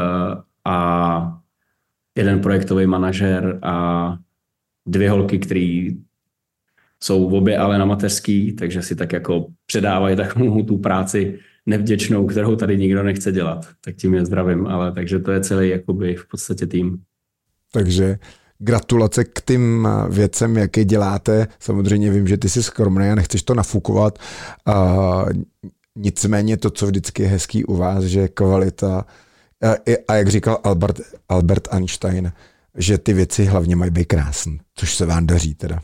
a jeden projektový manažer a dvě holky, který jsou obě ale na mateřský, takže si tak jako předávají takovou tu práci nevděčnou, kterou tady nikdo nechce dělat. Tak tím je zdravím, ale takže to je celý jakoby v podstatě tým. Takže gratulace k tím věcem, jaké děláte. Samozřejmě vím, že ty jsi skromný a nechceš to nafukovat. A nicméně to, co vždycky je hezký u vás, že kvalita a, a jak říkal Albert, Albert Einstein, že ty věci hlavně mají být krásné, což se vám daří teda.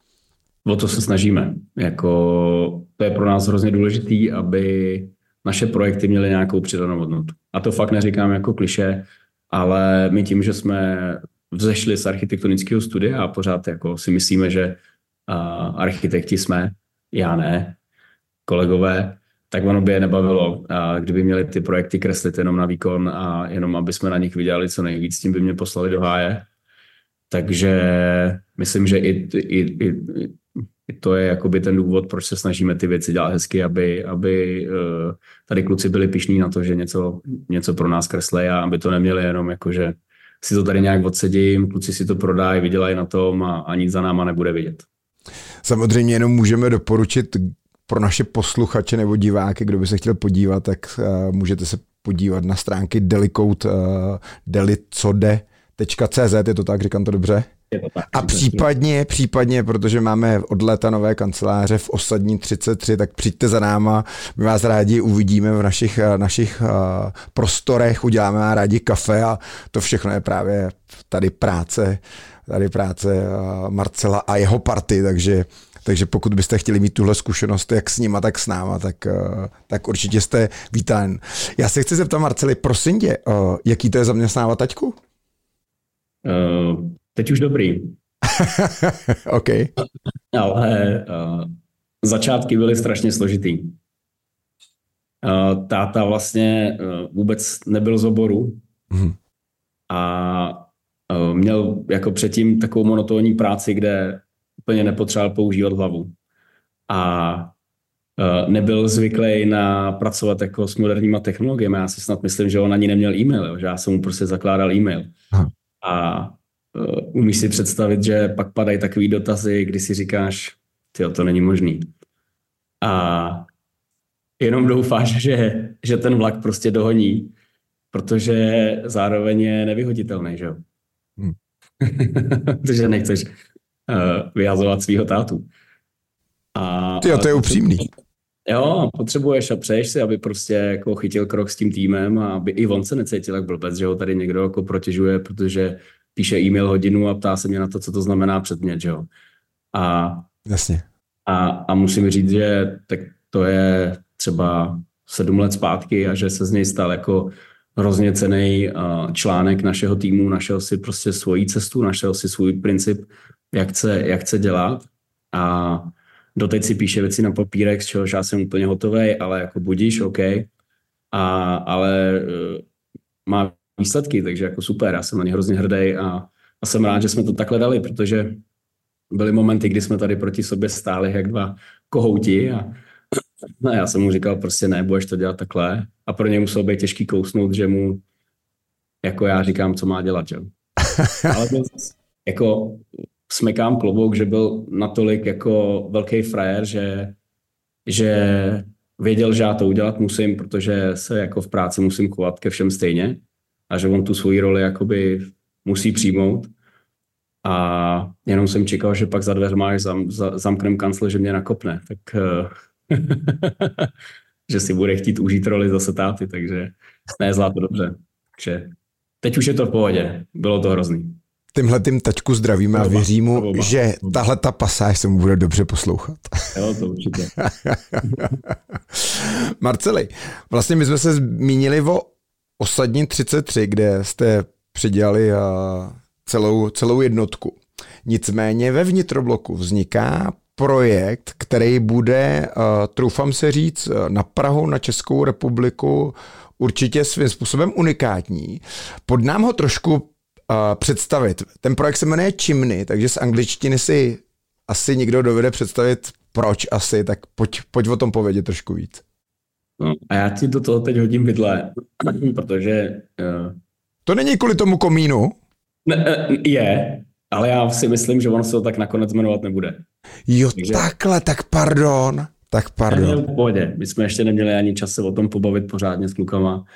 O to se snažíme. Jako, to je pro nás hrozně důležitý, aby naše projekty měly nějakou přidanou hodnotu. A to fakt neříkám jako klišé, ale my tím, že jsme vzešli z architektonického studia a pořád jako si myslíme, že uh, architekti jsme, já ne, kolegové, tak ono by je nebavilo, uh, kdyby měli ty projekty kreslit jenom na výkon a jenom aby jsme na nich vydělali co nejvíc, tím by mě poslali do háje. Takže myslím, že i, i, i, i to je jakoby ten důvod, proč se snažíme ty věci dělat hezky, aby, aby tady kluci byli pyšní na to, že něco, něco pro nás kreslej a aby to neměli jenom jako, že si to tady nějak odsedím, kluci si to prodají, vydělají na tom a, a nic za náma nebude vidět. Samozřejmě jenom můžeme doporučit pro naše posluchače nebo diváky, kdo by se chtěl podívat, tak uh, můžete se podívat na stránky delicode, uh, delicode tečka cé zet, je to tak, říkám to dobře? Je to tak, a případně, případně, protože máme od léta nové kanceláře v Osadní třicet tři, tak přijďte za náma, my vás rádi uvidíme v našich, našich uh, prostorech, uděláme vám rádi kafe a to všechno je právě tady práce, tady práce uh, Marcela a jeho party, takže Takže pokud byste chtěli mít tuhle zkušenost jak s nima, tak s náma, tak, tak určitě jste vítán. Já se chci zeptat, Marceli, prosím tě, jaký to je zaměstnávat taťku? Uh, teď už dobrý. OK. Ale uh, začátky byly strašně složitý. Uh, táta vlastně uh, vůbec nebyl z oboru. Hmm. A měl jako předtím takovou monotónní práci, kde úplně nepotřeboval používat hlavu. A nebyl zvyklý na pracovat jako s moderníma technologiemi. Já si snad myslím, že on ani neměl e-mail, jo? Že já jsem mu prostě zakládal e-mail. Aha. A uh, umíš si představit, že pak padají takový dotazy, kdy si říkáš, tyjo, to není možný. A jenom doufáš, že, že ten vlak prostě dohoní, protože zároveň je nevyhoditelný, že jo? Hmm. Protože nechceš uh, vyhazovat svýho tátu. A, Tyjo, to je upřímný. Jo, potřebuješ a přeješ si, aby prostě jako chytil krok s tím týmem a aby i on se necítil jak blbec, že ho tady někdo jako protěžuje, protože píše e-mail hodinu a ptá se mě na to, co to znamená předmět, že jo. A, Jasně. A, a musím říct, že tak to je třeba sedm let zpátky a že se z něj stal jako hrozně cenný článek našeho týmu, našel si prostě svoji cestu, našel si svůj princip, jak chce, jak chce dělat a doteď si píše věci na papírek, z čehož já jsem úplně hotovej, ale jako budíš, OK. A, ale uh, má výsledky, takže jako super, já jsem na ně hrozně hrdý a, a jsem rád, že jsme to takhle dali, protože byly momenty, kdy jsme tady proti sobě stáli jak dva kohouti a no, já jsem mu říkal prostě ne, budeš to dělat takhle a pro něj muselo být těžký kousnout, že mu jako já říkám, co má dělat, že? Ale byl jako smekám klobouk, že byl natolik jako velký frajer, že, že věděl, že já to udělat musím, protože se jako v práci musím chovat ke všem stejně a že on tu svoji roli jakoby musí přijmout. A jenom jsem čekal, že pak za dveřma, až zam, za, zamknem kancel, že mě nakopne, tak že si bude chtít užít roli zase táty, takže ne, zvládl to dobře. Takže teď už je to v pohodě, bylo to hrozný. Tímhletým tačku zdravíme a věřím mu, že tahle ta pasáž se mu bude dobře poslouchat. Jo, to určitě. Marceli, vlastně my jsme se zmínili o Osadní třicet tři, kde jste přidělali celou, celou jednotku. Nicméně ve vnitrobloku vzniká projekt, který bude, troufám se říct, na Prahu, na Českou republiku určitě svým způsobem unikátní. Pod nám ho trošku Uh, představit. Ten projekt se jmenuje Chimney, takže z angličtiny si asi někdo dovede představit, proč asi, tak pojď, pojď o tom povědět trošku víc. No, a já ti do toho teď hodím vidle, protože... Uh... To není kvůli tomu komínu? Ne, je, ale já si myslím, že ono se to tak nakonec jmenovat nebude. Jo, takže... takhle, tak pardon. Tak pardon. V pohodě, my jsme ještě neměli ani čas se o tom pobavit pořádně s klukama,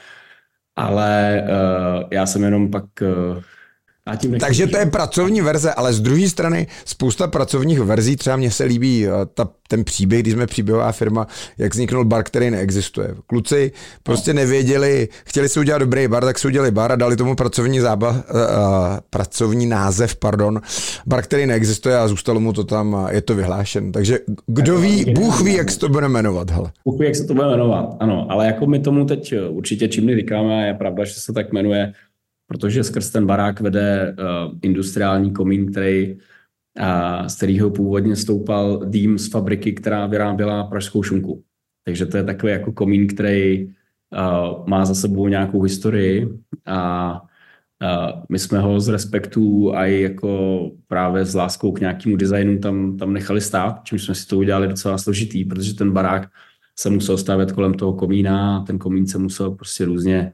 ale uh, já jsem jenom pak... Uh, Takže to je pracovní verze, ale z druhé strany spousta pracovních verzí, třeba mně se líbí ta, ten příběh, když jsme příběhová firma, jak vzniknul bar, který neexistuje. Kluci prostě nevěděli, chtěli si udělat dobrý bar, tak si udělali bar a dali tomu pracovní zába, uh, pracovní název, pardon, bar, který neexistuje a zůstalo mu to tam a je to vyhlášen. Takže kdo ví, Bůh ví, jak se to bude jmenovat. Hele. Bůh ví, jak se to bude jmenovat, ano, ale jako my tomu teď určitě Chimney říkáme a je pravda, že se tak jmenuje, protože skrz ten barák vede uh, industriální komín, který, uh, z kterého původně stoupal dým z fabriky, která vyráběla pražskou šunku. Takže to je takový jako komín, který uh, má za sebou nějakou historii a uh, my jsme ho z respektu a i jako právě s láskou k nějakému designu tam, tam nechali stát, čím jsme si to udělali docela složitý, protože ten barák se musel stavět kolem toho komína a ten komín se musel prostě různě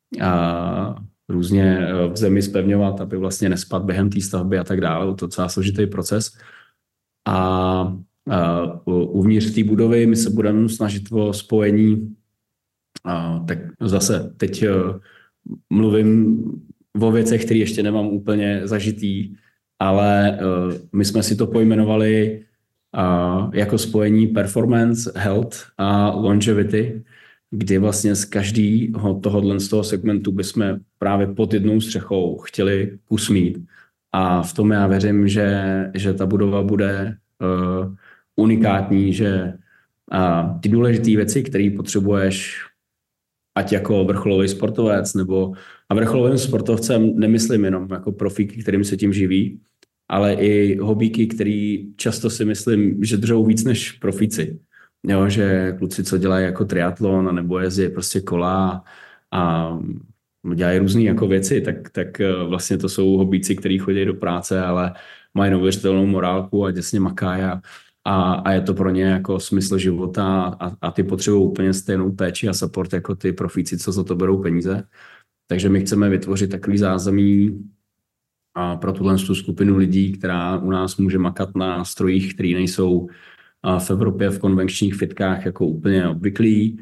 uh, různě v zemi zpevňovat, aby vlastně nespadl během té stavby a tak dále. To je docela složitý proces. A, a uvnitř té budovy my se budeme snažit o spojení. A, tak zase teď mluvím o věcech, které ještě nemám úplně zažitý, ale my jsme si to pojmenovali a, jako spojení performance, health a longevity, kdy vlastně z každého tohohle z toho segmentu bychom právě pod jednou střechou chtěli kus mít. A v tom já věřím, že, že ta budova bude uh, unikátní, že uh, ty důležité věci, které potřebuješ, ať jako vrcholový sportovec, nebo a vrcholovým sportovcem nemyslím jenom jako profíky, kterým se tím živí, ale i hobíky, který často si myslím, že držou víc než profíci. Jo, že kluci, co dělají jako triatlon, nebo jezdí prostě kola a dělají různé jako věci, tak, tak vlastně to jsou hobíci, kteří chodí do práce, ale mají neuvěřitelnou morálku a děsně makají a, a, a je to pro ně jako smysl života a, a ty potřebují úplně stejnou péči a support jako ty profíci, co za to berou peníze. Takže my chceme vytvořit takový zázemí a pro tuhle skupinu lidí, která u nás může makat na strojích, které nejsou v Evropě v konvenčních fitkách jako úplně obvyklý.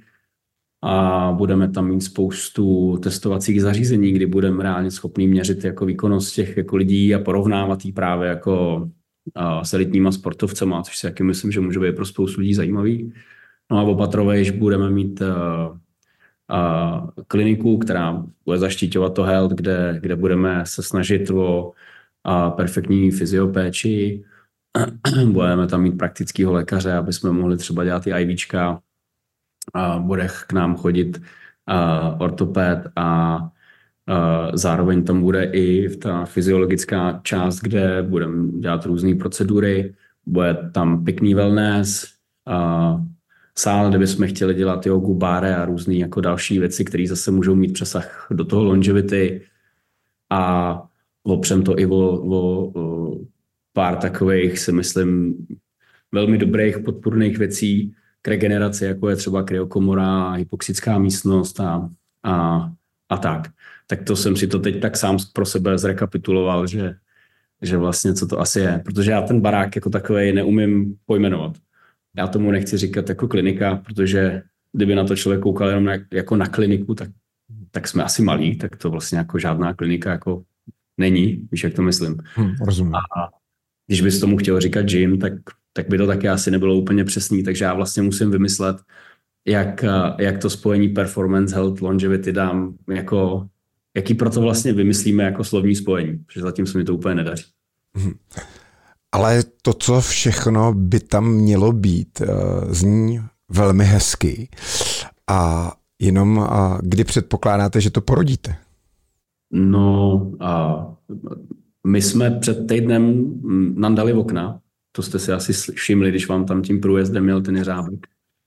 A budeme tam mít spoustu testovacích zařízení, kdy budeme reálně schopni měřit jako výkonnost těch jako lidí a porovnávat jí právě jako a, s elitníma sportovcema, což si taky myslím, že může být pro spoustu lidí zajímavý. No a opatrovejš budeme mít a, a, kliniku, která bude zaštiťovat to health, kde, kde budeme se snažit o a, perfektní fyziopéči. Budeme tam mít praktického lékaře, aby jsme mohli třeba dělat i IVčka. A bude k nám chodit uh, ortoped a uh, zároveň tam bude i ta fyziologická část, kde budeme dělat různé procedury, bude tam pěkný wellness, uh, sál, kde bychom chtěli dělat jogu, báre a různé jako další věci, které zase můžou mít přesah do toho longevity a opřem to i o, o, o pár takových, si myslím, velmi dobrých podpůrných věcí k regeneraci, jako je třeba kryokomora, hypoxická místnost a, a, a tak. Tak to jsem si to teď tak sám pro sebe zrekapituloval, že, že vlastně co to asi je. Protože já ten barák jako takovej neumím pojmenovat. Já tomu nechci říkat jako klinika, protože kdyby na to člověk koukal jenom na, jako na kliniku, tak, tak jsme asi malí, tak to vlastně jako žádná klinika jako není, víš, jak to myslím. Hmm, rozumím. A když bys tomu chtěl říkat gym, tak tak by to taky asi nebylo úplně přesný, takže já vlastně musím vymyslet, jak, jak to spojení performance, health, longevity dám, jako, jaký proto vlastně vymyslíme jako slovní spojení, protože zatím se mi to úplně nedaří. Hmm. Ale to, co všechno by tam mělo být, zní velmi hezky a jenom kdy předpokládáte, že to porodíte? No, a my jsme před týdnem nandali okna. To jste si asi všimli, když vám tam tím průjezdem měl ten jeřábek.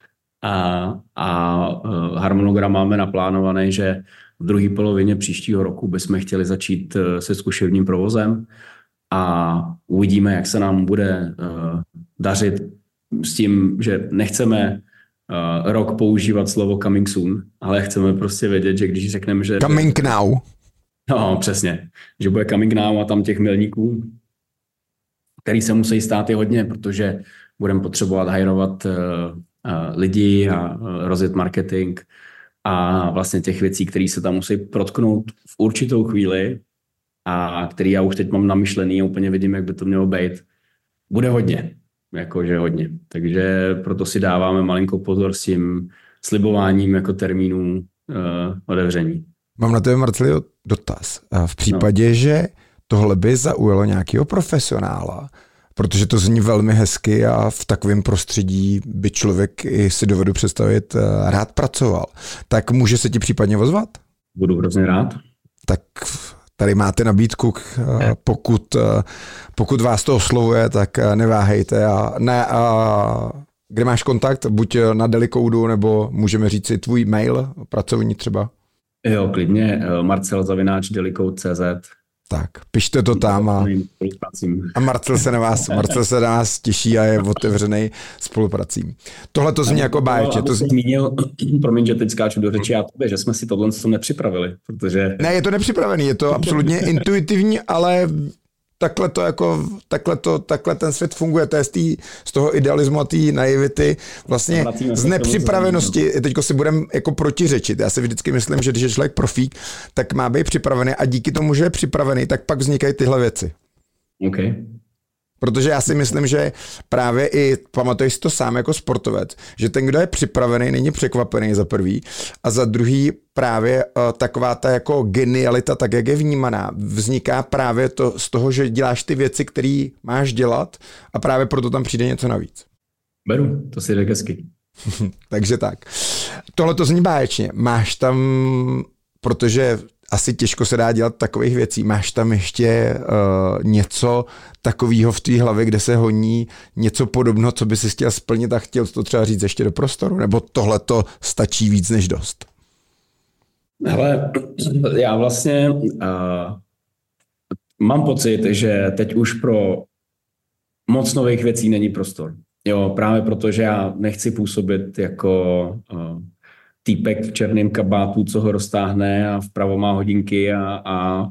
A, a harmonogram máme naplánovaný, že v druhé polovině příštího roku bychom chtěli začít se zkušebním provozem a uvidíme, jak se nám bude uh, dařit s tím, že nechceme uh, rok používat slovo coming soon, ale chceme prostě vědět, že když řekneme, že... Coming now. No, přesně. Že bude coming now a tam těch milníků, který se musí stát i hodně, protože budeme potřebovat hajrovat uh, uh, lidi a uh, rozjet marketing a vlastně těch věcí, které se tam musí protknout v určitou chvíli a který já už teď mám namyšlený a úplně vidím, jak by to mělo být, bude hodně. Jakože hodně. Takže proto si dáváme malinko pozor s tím slibováním jako termínů uh, otevření. Mám na tebe, Marceli, dotaz. V případě, no. že tohle by zaujalo nějakého profesionála, protože to zní velmi hezky a v takovém prostředí by člověk, i si dovedu představit, rád pracoval, tak může se ti případně ozvat? Budu hrozně rád. Tak tady máte nabídku, pokud, pokud vás to oslovuje, tak neváhejte. A ne, a kde máš kontakt? Buď na Delicoudu, nebo můžeme říct si tvůj mail pracovní třeba? Jo, klidně. Marcel zavináč delicode tečka cé zet. Tak, pište to tam a, a Marcel se na vás, Marcel se na vás těší a je otevřený spolupracím. Tohle to zní jako báječně. To zní... Zmínil, promiň, že teď skáču do řeči já tobě, že jsme si tohle nepřipravili, protože... Ne, je to nepřipravený, je to absolutně intuitivní, ale takhle to jako, takhle, to, takhle ten svět funguje, to je z, tý, z toho idealismu a té naivity, vlastně z nepřipravenosti, teďko si budeme jako protiřečit. Já si vždycky myslím, že když je člověk profík, tak má být připravený a díky tomu, že je připravený, tak pak vznikají tyhle věci. Okay. Protože já si myslím, že právě i, pamatuješ si to sám jako sportovec, že ten, kdo je připravený, není překvapený za prvý a za druhý právě uh, taková ta jako genialita, tak jak je vnímaná, vzniká právě to z toho, že děláš ty věci, které máš dělat a právě proto tam přijde něco navíc. Beru, to si řekl hezky. Takže tak. Tohle to zní báječně. Máš tam, protože asi těžko se dá dělat takových věcí. Máš tam ještě uh, něco takového v té hlavě, kde se honí něco podobného, co by si chtěl splnit a chtěl to třeba říct ještě do prostoru? Nebo tohle to stačí víc než dost? Hele, já vlastně uh, mám pocit, že teď už pro moc nových věcí není prostor. Jo, právě proto, že já nechci působit jako uh, týpek v černém kabátu, co ho roztáhne a vpravo má hodinky a, a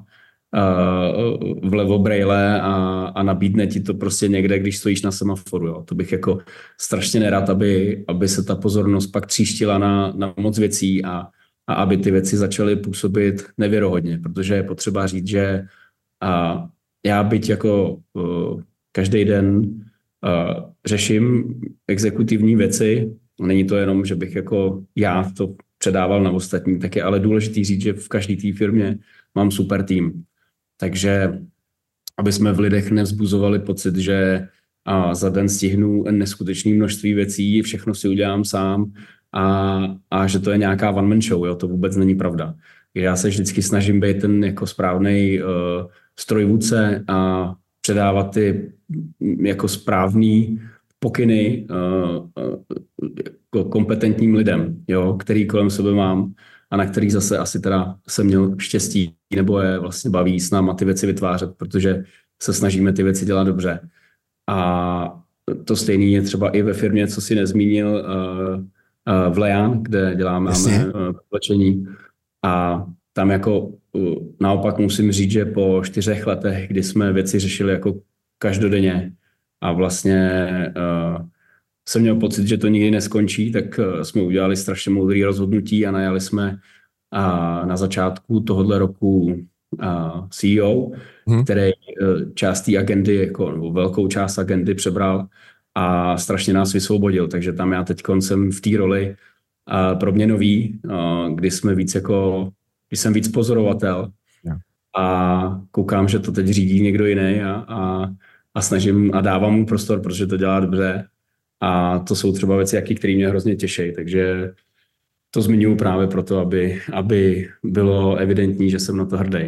Uh, vlevo brejle a, a nabídne ti to prostě někde, když stojíš na semaforu. Jo. To bych jako strašně nerad, aby, aby se ta pozornost pak tříštila na, na moc věcí a, a aby ty věci začaly působit nevěrohodně, protože je potřeba říct, že uh, já byť jako uh, každý den uh, řeším exekutivní věci, není to jenom, že bych jako já to předával na ostatní, tak je ale důležitý říct, že v každé té firmě mám super tým. Takže aby jsme v lidech nevzbuzovali pocit, že a za den stihnu neskutečné množství věcí, všechno si udělám sám a, a že to je nějaká one-man show. Jo? To vůbec není pravda. Já se vždycky snažím být ten jako správnej uh, strojvůdce a předávat ty jako správný pokyny uh, uh, kompetentním lidem, jo? Který kolem sebe mám a na který zase asi teda jsem měl štěstí, nebo je vlastně baví s náma ty věci vytvářet, protože se snažíme ty věci dělat dobře. A to stejné je třeba i ve firmě, co si nezmínil, uh, uh, v Lejan, kde děláme vlečení. A tam jako uh, naopak musím říct, že po čtyřech letech, kdy jsme věci řešili jako každodenně a vlastně uh, jsem měl pocit, že to nikdy neskončí, tak jsme udělali strašně moudrý rozhodnutí a najali jsme a na začátku tohohle roku a C E O, hmm. který část té agendy, jako, nebo velkou část agendy přebral a strašně nás vysvobodil. Takže tam já teď jsem v té roli a pro mě nový, a kdy jsme víc jako, když jsem víc pozorovatel yeah. a koukám, že to teď řídí někdo jiný a, a, a snažím a dávám mu prostor, protože to dělá dobře. A to jsou třeba věci, jaký, které mě hrozně těší, takže to zmiňuji právě proto, aby, aby bylo evidentní, že jsem na to hrdý.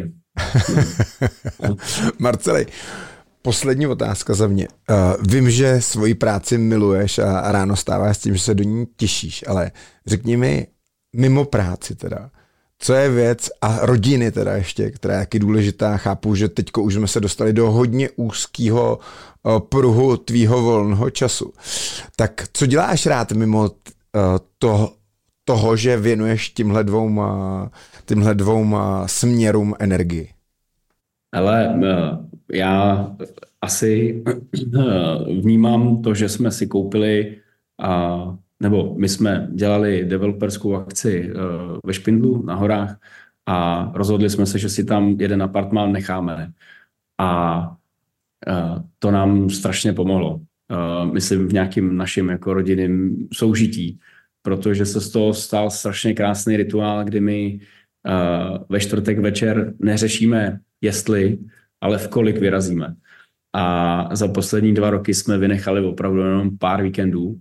Marceli, poslední otázka za mě. Uh, vím, že svoji práci miluješ a ráno stáváš s tím, že se do ní těšíš, ale řekni mi mimo práci teda, co je věc a rodiny teda ještě, která je taky důležitá. Chápu, že teďko už jsme se dostali do hodně úzkého pruhu tvýho volného času. Tak co děláš rád mimo to, toho, že věnuješ tímhle dvou, tímhle dvou směrům energii? Ale já asi vnímám to, že jsme si koupili a nebo my jsme dělali developerskou akci uh, ve Špindlu na horách a rozhodli jsme se, že si tam jeden apartmán necháme. A uh, to nám strašně pomohlo. Uh, myslím v nějakým našim jako rodinným soužití, protože se z toho stal strašně krásný rituál, kdy my uh, ve čtvrtek večer neřešíme jestli, ale v kolik vyrazíme. A za poslední dva roky jsme vynechali opravdu jenom pár víkendů,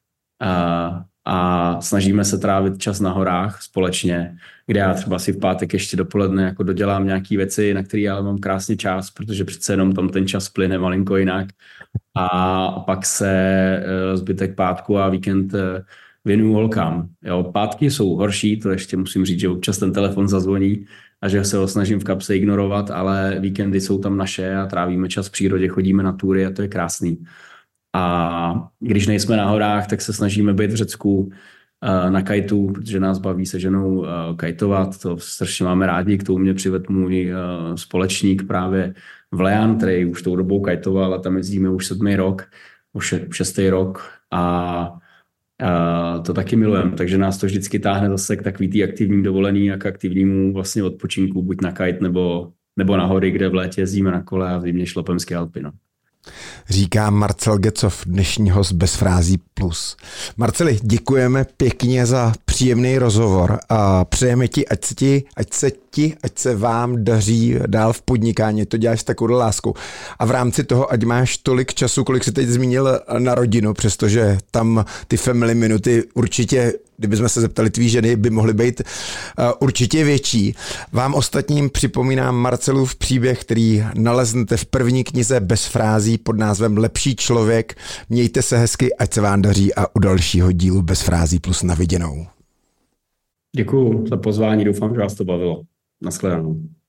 A, a snažíme se trávit čas na horách společně, kde já třeba si v pátek ještě dopoledne jako dodělám nějaké věci, na které ale mám krásně čas, protože přece jenom tam ten čas plyne malinko jinak. A pak se zbytek pátku a víkend věnuju holkám. Jo, pátky jsou horší, to ještě musím říct, že občas ten telefon zazvoní a že se ho snažím v kapse ignorovat, ale víkendy jsou tam naše a trávíme čas v přírodě, chodíme na túry a to je krásný. A když nejsme na horách, tak se snažíme být v Řecku na kajtu, protože nás baví se ženou kajtovat. To strašně máme rádi, k tomu mě přivedl můj společník právě v Lejan, který už tou dobou kajtoval a tam jezdíme už sedmý rok, už šestý rok a, a to taky milujeme. Takže nás to vždycky táhne zase k takový tý aktivní dovolený a k aktivnímu vlastně odpočinku, buď na kajt nebo, nebo na hory, kde v létě jezdíme na kole a v zimě šlapemské Alpy. No. Říká Marcel Gecov, dnešní host Bez frází plus. Marceli, děkujeme pěkně za příjemný rozhovor a přejeme ti, ať se ti, ať se ti, ať se vám daří dál v podnikání, to děláš s takovou láskou. A v rámci toho, ať máš tolik času, kolik jsi teď zmínil na rodinu, přestože tam ty family minuty určitě, kdybychom se zeptali tvý ženy, by mohly být uh, určitě větší. Vám ostatním připomínám Marcelův příběh, který naleznete v první knize Bez frází pod názvem Lepší člověk. Mějte se hezky, ať se vám daří a u dalšího dílu Bez frází plus na viděnou. Děkuju za pozvání, doufám, že vás to bavilo. Nashledanou.